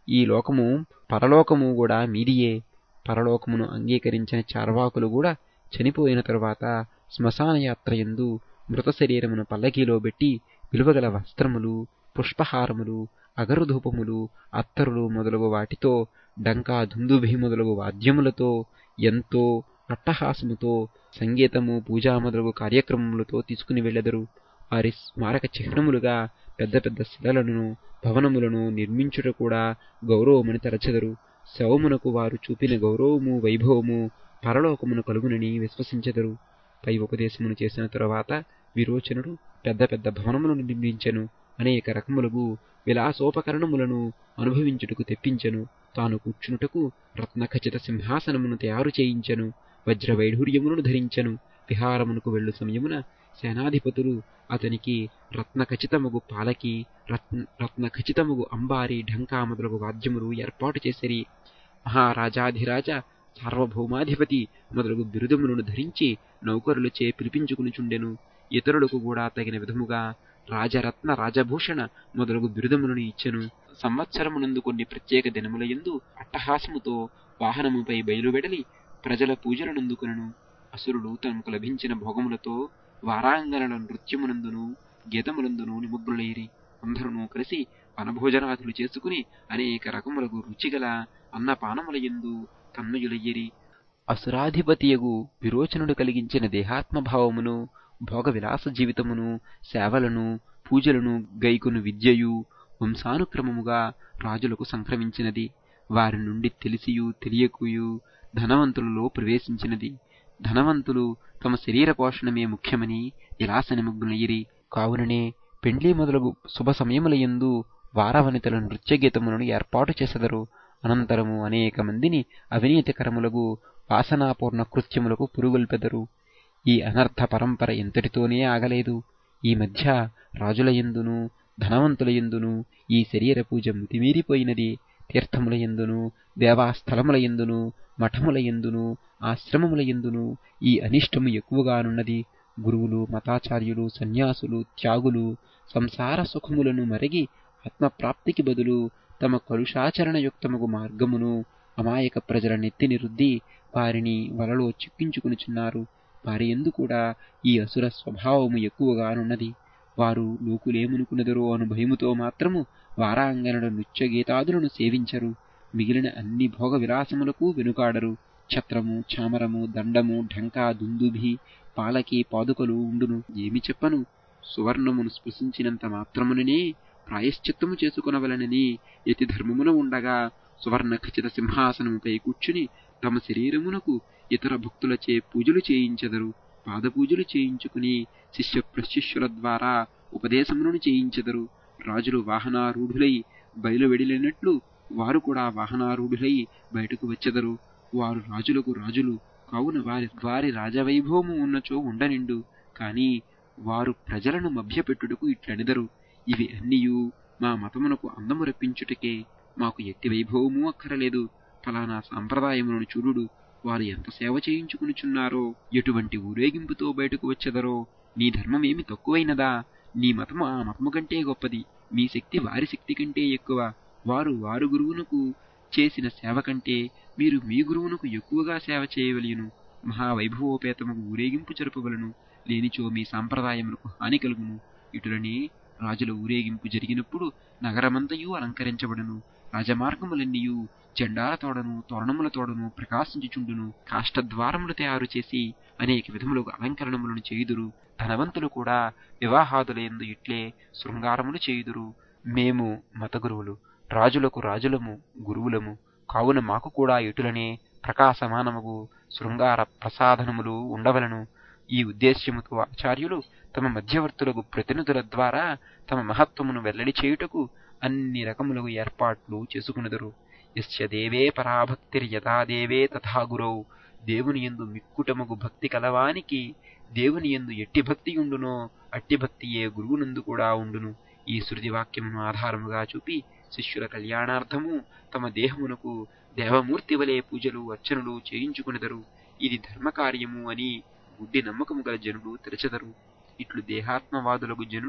ఈ లోకము పరలోకము కూడా మీదియే. పరలోకమును అంగీకరించిన చార్వాకులు కూడా చనిపోయిన తరువాత శ్మశాన యాత్ర యందు మృత శరీరమును పల్లకీలో పెట్టి విలువగల వస్త్రములు, పుష్పహారములు, అగరుధూపములు, అత్తరులు మొదలగు వాటితో, డంకా దుందుభి మొదలగు వాద్యములతో, ఎంతో అట్టహాసముతో, సంగీతము, పూజా మొదలగు కార్యక్రమములతో తీసుకుని వెళ్ళెదరు. వారి స్మారక చిహ్నములుగా పెద్ద పెద్ద శిలలను, భవనములను నిర్మించుట కూడా గౌరవమని తలచెదరు. శవమునకు వారు చూపిన గౌరవము, వైభవము పరలోకమును కలుగునని విశ్వసించెదరు. పై ఉపదేశమును చేసిన తరువాత విరోచనుడు పెద్ద పెద్ద భవనములను నిర్మించెను. అనేక రకములగు విలాసోపకరణములను అనుభవించుటకు తెప్పించెను. తాను కూర్చునుటకు రత్నఖచిత సింహాసనమును తయారు చేయించెను. వజ్రవైఢూర్యములను ధరించెను. విహారమునకు వెళ్ళు సమయమున సేనాధిపతులు అతనికి రత్నఖచితముగు పాలకి, రత్నఖచితముగు అంబారి, ఢంకా మొదలగు వాద్యములు ఏర్పాటు చేసిరి. మహారాజాధిరాజ సార్వభౌమాధిపతి మొదలగు బిరుదములను ధరించి నౌకరులచే పిలిపించుకునిచుండెను. ఇతరులకు కూడా తగిన విధముగా రాజరత్న, రాజభూషణ మొదలగు బిరుదములను ఇచ్చెను. సంవత్సరమునందు కొన్ని ప్రత్యేక దినములయందు అట్టహాసముతో వాహనముపై బయలువెడలి ప్రజల పూజలనందుకొనెను. అసురులు తమకు లభించిన భోగములతో వారాంగణల నృత్యమునందును, గీతములందును నిమగ్నులైరి. అందరూ కలిసి వనభోజనాదులు చేసుకుని అనేక రకములకు రుచిగల అన్నపానములయందు తన్మయులయ్యిరి. అసురాధిపతియగు విరోచనుడు కలిగించిన దేహాత్మభావమును, భోగ విలాస జీవితమును, సేవలను, పూజలను గైకొను విద్యయు వంశానుక్రమముగా రాజులకు సంక్రమించినది. వారి నుండి తెలిసియు తెలియకయు ధనవంతులలో ప్రవేశించినది. ధనవంతులు తమ శరీర పోషణమే ముఖ్యమని విలాస నిమగ్నులైరి. కావుననే పెండ్లి మొదలగు శుభ సమయములయందు వారవనితల నృత్యగీతములను ఏర్పాటు చేసెదరు. అనంతరము అనేక మందిని అవినీతికరములగు వాసనాపూర్ణ కృత్యములకు పురుగొల్పెదరు. ఈ అనర్థ పరంపర ఇంతటితోనే ఆగలేదు. ఈ మధ్య రాజులయందును, ధనవంతులయందును ఈ శరీర పూజ మితిమీరిపోయినది. తీర్థములయందును, దేవాస్థలములయందును, మఠములయందును, ఆశ్రమములయందును ఈ అనిష్టము ఎక్కువగానున్నది. గురువులు, మతాచార్యులు, సన్యాసులు, త్యాగులు సంసార సుఖములను మరగి ఆత్మప్రాప్తికి బదులు తమ కలుషాచరణయుక్తముగు మార్గమును అమాయక ప్రజల నెత్తిని రుద్ది వారిని వలలో చిక్కించుకునిచున్నారు. వారి యందు కూడా ఈ అసుర స్వభావము ఎక్కువగానున్నది. వారు లోకులేమనుకునెదరో అను భయముతో మాత్రము వారాంగణల నృత్యగీతాదులను సేవించరు. మిగిలిన అన్ని భోగ విలాసములకు వెనుకాడరు. ఛత్రము, చామరము, దండము, ఢంకా, దుందుభి, పాలకి, పాదుకలు ఉండును. ఏమి చెప్పను, సువర్ణమును స్పృశించినంత మాత్రముననే ప్రాయశ్చిత్తము చేసుకొనవలనని యతి ధర్మమున ఉండగా సువర్ణ ఖచిత సింహాసనముపై కూర్చుని తమ శరీరమునకు ఇతర భక్తులచే పూజలు చేయించెదరు. పాదపూజలు చేయించుకుని శిష్య ప్రశిష్యుల ద్వారా ఉపదేశములను చేయించెదరు. రాజులు వాహనారూఢులై బయలువెడిలినట్లు వారు కూడా వాహనారూఢులై బయటకు వచ్చెదరు. వారు రాజులకు రాజులు కావున వారి రాజవైభవము ఉన్నచో ఉండనిండు. కాని వారు ప్రజలను మభ్యపెట్టుటకు ఇట్లనిదరు. ఇవి అన్నియు మా మతమునకు అందము రప్పించుటకే. మాకు ఎట్టి వైభవమూ అక్కరలేదు. ఫలానా సాంప్రదాయములను చూడుడు. వారు ఎంత సేవ చేయించుకునిచున్నారో, ఎటువంటి ఊరేగింపుతో బయటకు వచ్చెదరో. నీ ధర్మమేమి తక్కువైనదా? నీ మతము ఆ మతము కంటే గొప్పది. మీ శక్తి వారి శక్తి కంటే ఎక్కువ. వారు గురువునకు చేసిన సేవ కంటే మీరు మీ గురువునకు ఎక్కువగా సేవ చేయవలెను. మహావైభవోపేతముకు ఊరేగింపు జరుపవలను. లేనిచో మీ సాంప్రదాయములకు హాని కలుగును. ఇటులనే రాజుల ఊరేగింపు జరిగినప్పుడు నగరమంతయు అలంకరించబడును. రాజమార్గములన్నీయు జెండాలతోడను, తోరణములతోడను ప్రకాశించుచుండును. కాష్టద్వారములు తయారు చేసి అనేక విధములకు అలంకరణములను చేయుదురు. ధనవంతులు కూడా వివాహాదులందు ఇట్లే శృంగారములు చేయుదురు. మేము మత గురువులు, రాజులకు రాజులము, గురువులము. కావున మాకు కూడా ఇటులనే ప్రకాశమానముగు శృంగార ప్రసాధనములు ఉండవలను. ఈ ఉద్దేశ్యముతో ఆచార్యులు తమ మధ్యవర్తులకు ప్రతినిధుల ద్వారా తమ మహత్వమును వెల్లడి చేయుటకు అన్ని రకములకు ఏర్పాట్లు చేసుకునెదరు. యస్య దేవే పరాభక్తిర్యథా దేవే తథా గురౌ. దేవుని యందు మిక్కుటముగు భక్తి కలవానికి దేవుని యందు ఎట్టి భక్తి ఉండునో అట్టి భక్తియే గురువునందు కూడా ఉండును. ఈ శృతి వాక్యమును ఆధారముగా చూపి శిష్యుల కళ్యాణార్థము తమ దేహమునకు దేవమూర్తి వలె పూజలు, అర్చనలు చేయించుకునెదరు. ఇది ధర్మకార్యము అని గుడ్డి నమ్మకము గల జనులు తలచెదరు. ఇట్లు దేహాత్మవాదులకు జనులు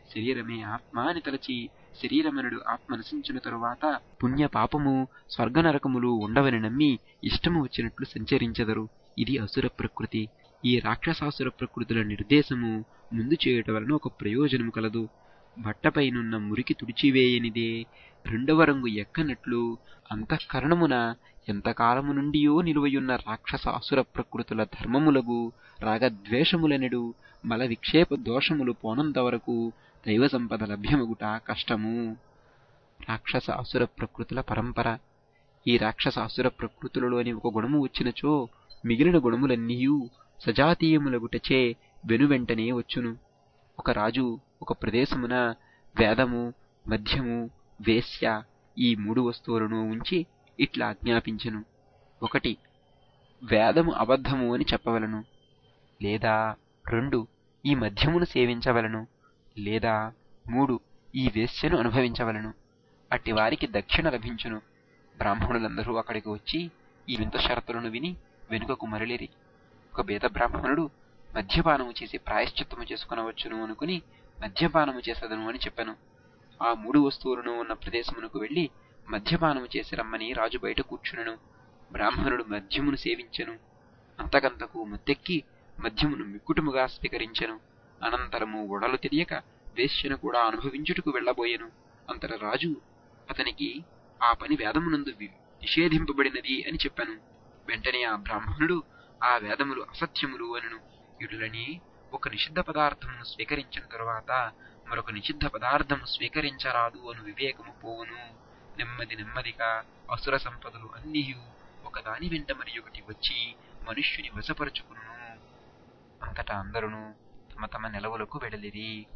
శరీరమే ఆత్మ అని తలచి శరీరమనుడు ఆత్మ నశించిన తరువాత పుణ్య పాపము స్వర్గనరకములు ఉండవని నమ్మి ఇష్టము వచ్చినట్లు సంచరించెదరు. ఇది అసుర ప్రకృతి. ఈ రాక్షసాసుర ప్రకృతుల నిర్దేశము ముందు చేయుట వలన ఒక ప్రయోజనము కలదు. బట్టపైనున్న మురికి తుడిచివేయనిదే రెండవ రంగు ఎక్కనట్లు అంతఃకరణమున ఎంతకాలము నుండియో నిలువయున్న రాక్షస అసుర ప్రకృతుల ధర్మములగు రాగద్వేషములనెడు మల విక్షేప దోషములు పోనంతవరకు దైవ సంపద లభ్యమగుట కష్టము. రాక్షస అసుర ప్రకృతుల పరంపర. ఈ రాక్షస అసుర ప్రకృతులలోని ఒక గుణము వచ్చినచో మిగిలిన గుణములన్నీయూ సజాతీయములగుటచే వెనువెంటనే వచ్చును. ఒక రాజు ఒక ప్రదేశమున వేదము, మద్యము, వేశ్య ఈ 3 వస్తువులను ఉంచి ఇట్లా ఆజ్ఞాపించెను. 1. వేదము అబద్ధము అని చెప్పవలను, లేదా 2. ఈ మద్యమును సేవించవలను, లేదా 3. ఈ వేశ్యను అనుభవించవలను. అట్టి వారికి దక్షిణ లభించును. బ్రాహ్మణులందరూ అక్కడికి వచ్చి ఈ వింత షరతులను విని వెనుకకు మరలిరి. ఒక బేద బ్రాహ్మణుడు మద్యపానము చేసి ప్రాయశ్చిత్తము చేసుకునవచ్చును అనుకుని మద్యపానము చేసదను అని చెప్పాను. ఆ 3 వస్తువులను ఉన్న ప్రదేశమునకు వెళ్లి మద్యపానము చేసి రమ్మని రాజు బయట కూర్చునెను. బ్రాహ్మణుడు మద్యమును సేవించెను. అంతకంతకు మత్తెక్కి మద్యమును మిక్కుటముగా స్వీకరించెను. అనంతరము ఒడలు తెలియక వేశ్యను కూడా అనుభవించుటకు వెళ్లబోయెను. అంతట రాజు అతనికి ఆ పని వేదమునందు నిషేధింపబడినది అని చెప్పాను. వెంటనే ఆ బ్రాహ్మణుడు ఆ వేదములు అసత్యములు అనెను. ఇటులని ఒక నిషిద్ధ పదార్థమును స్వీకరించిన తరువాత మరొక నిషిద్ధ పదార్థము స్వీకరించరాదు అను వివేకము పోవును. నెమ్మదిగా అసుర సంపదలు అన్నీయు ఒకదాని వెంట మరి ఒకటి వచ్చి మనుష్యుని వశపరుచుకును. అంతటా అందరును తమ తమ నెలవులకు వెడలిరి.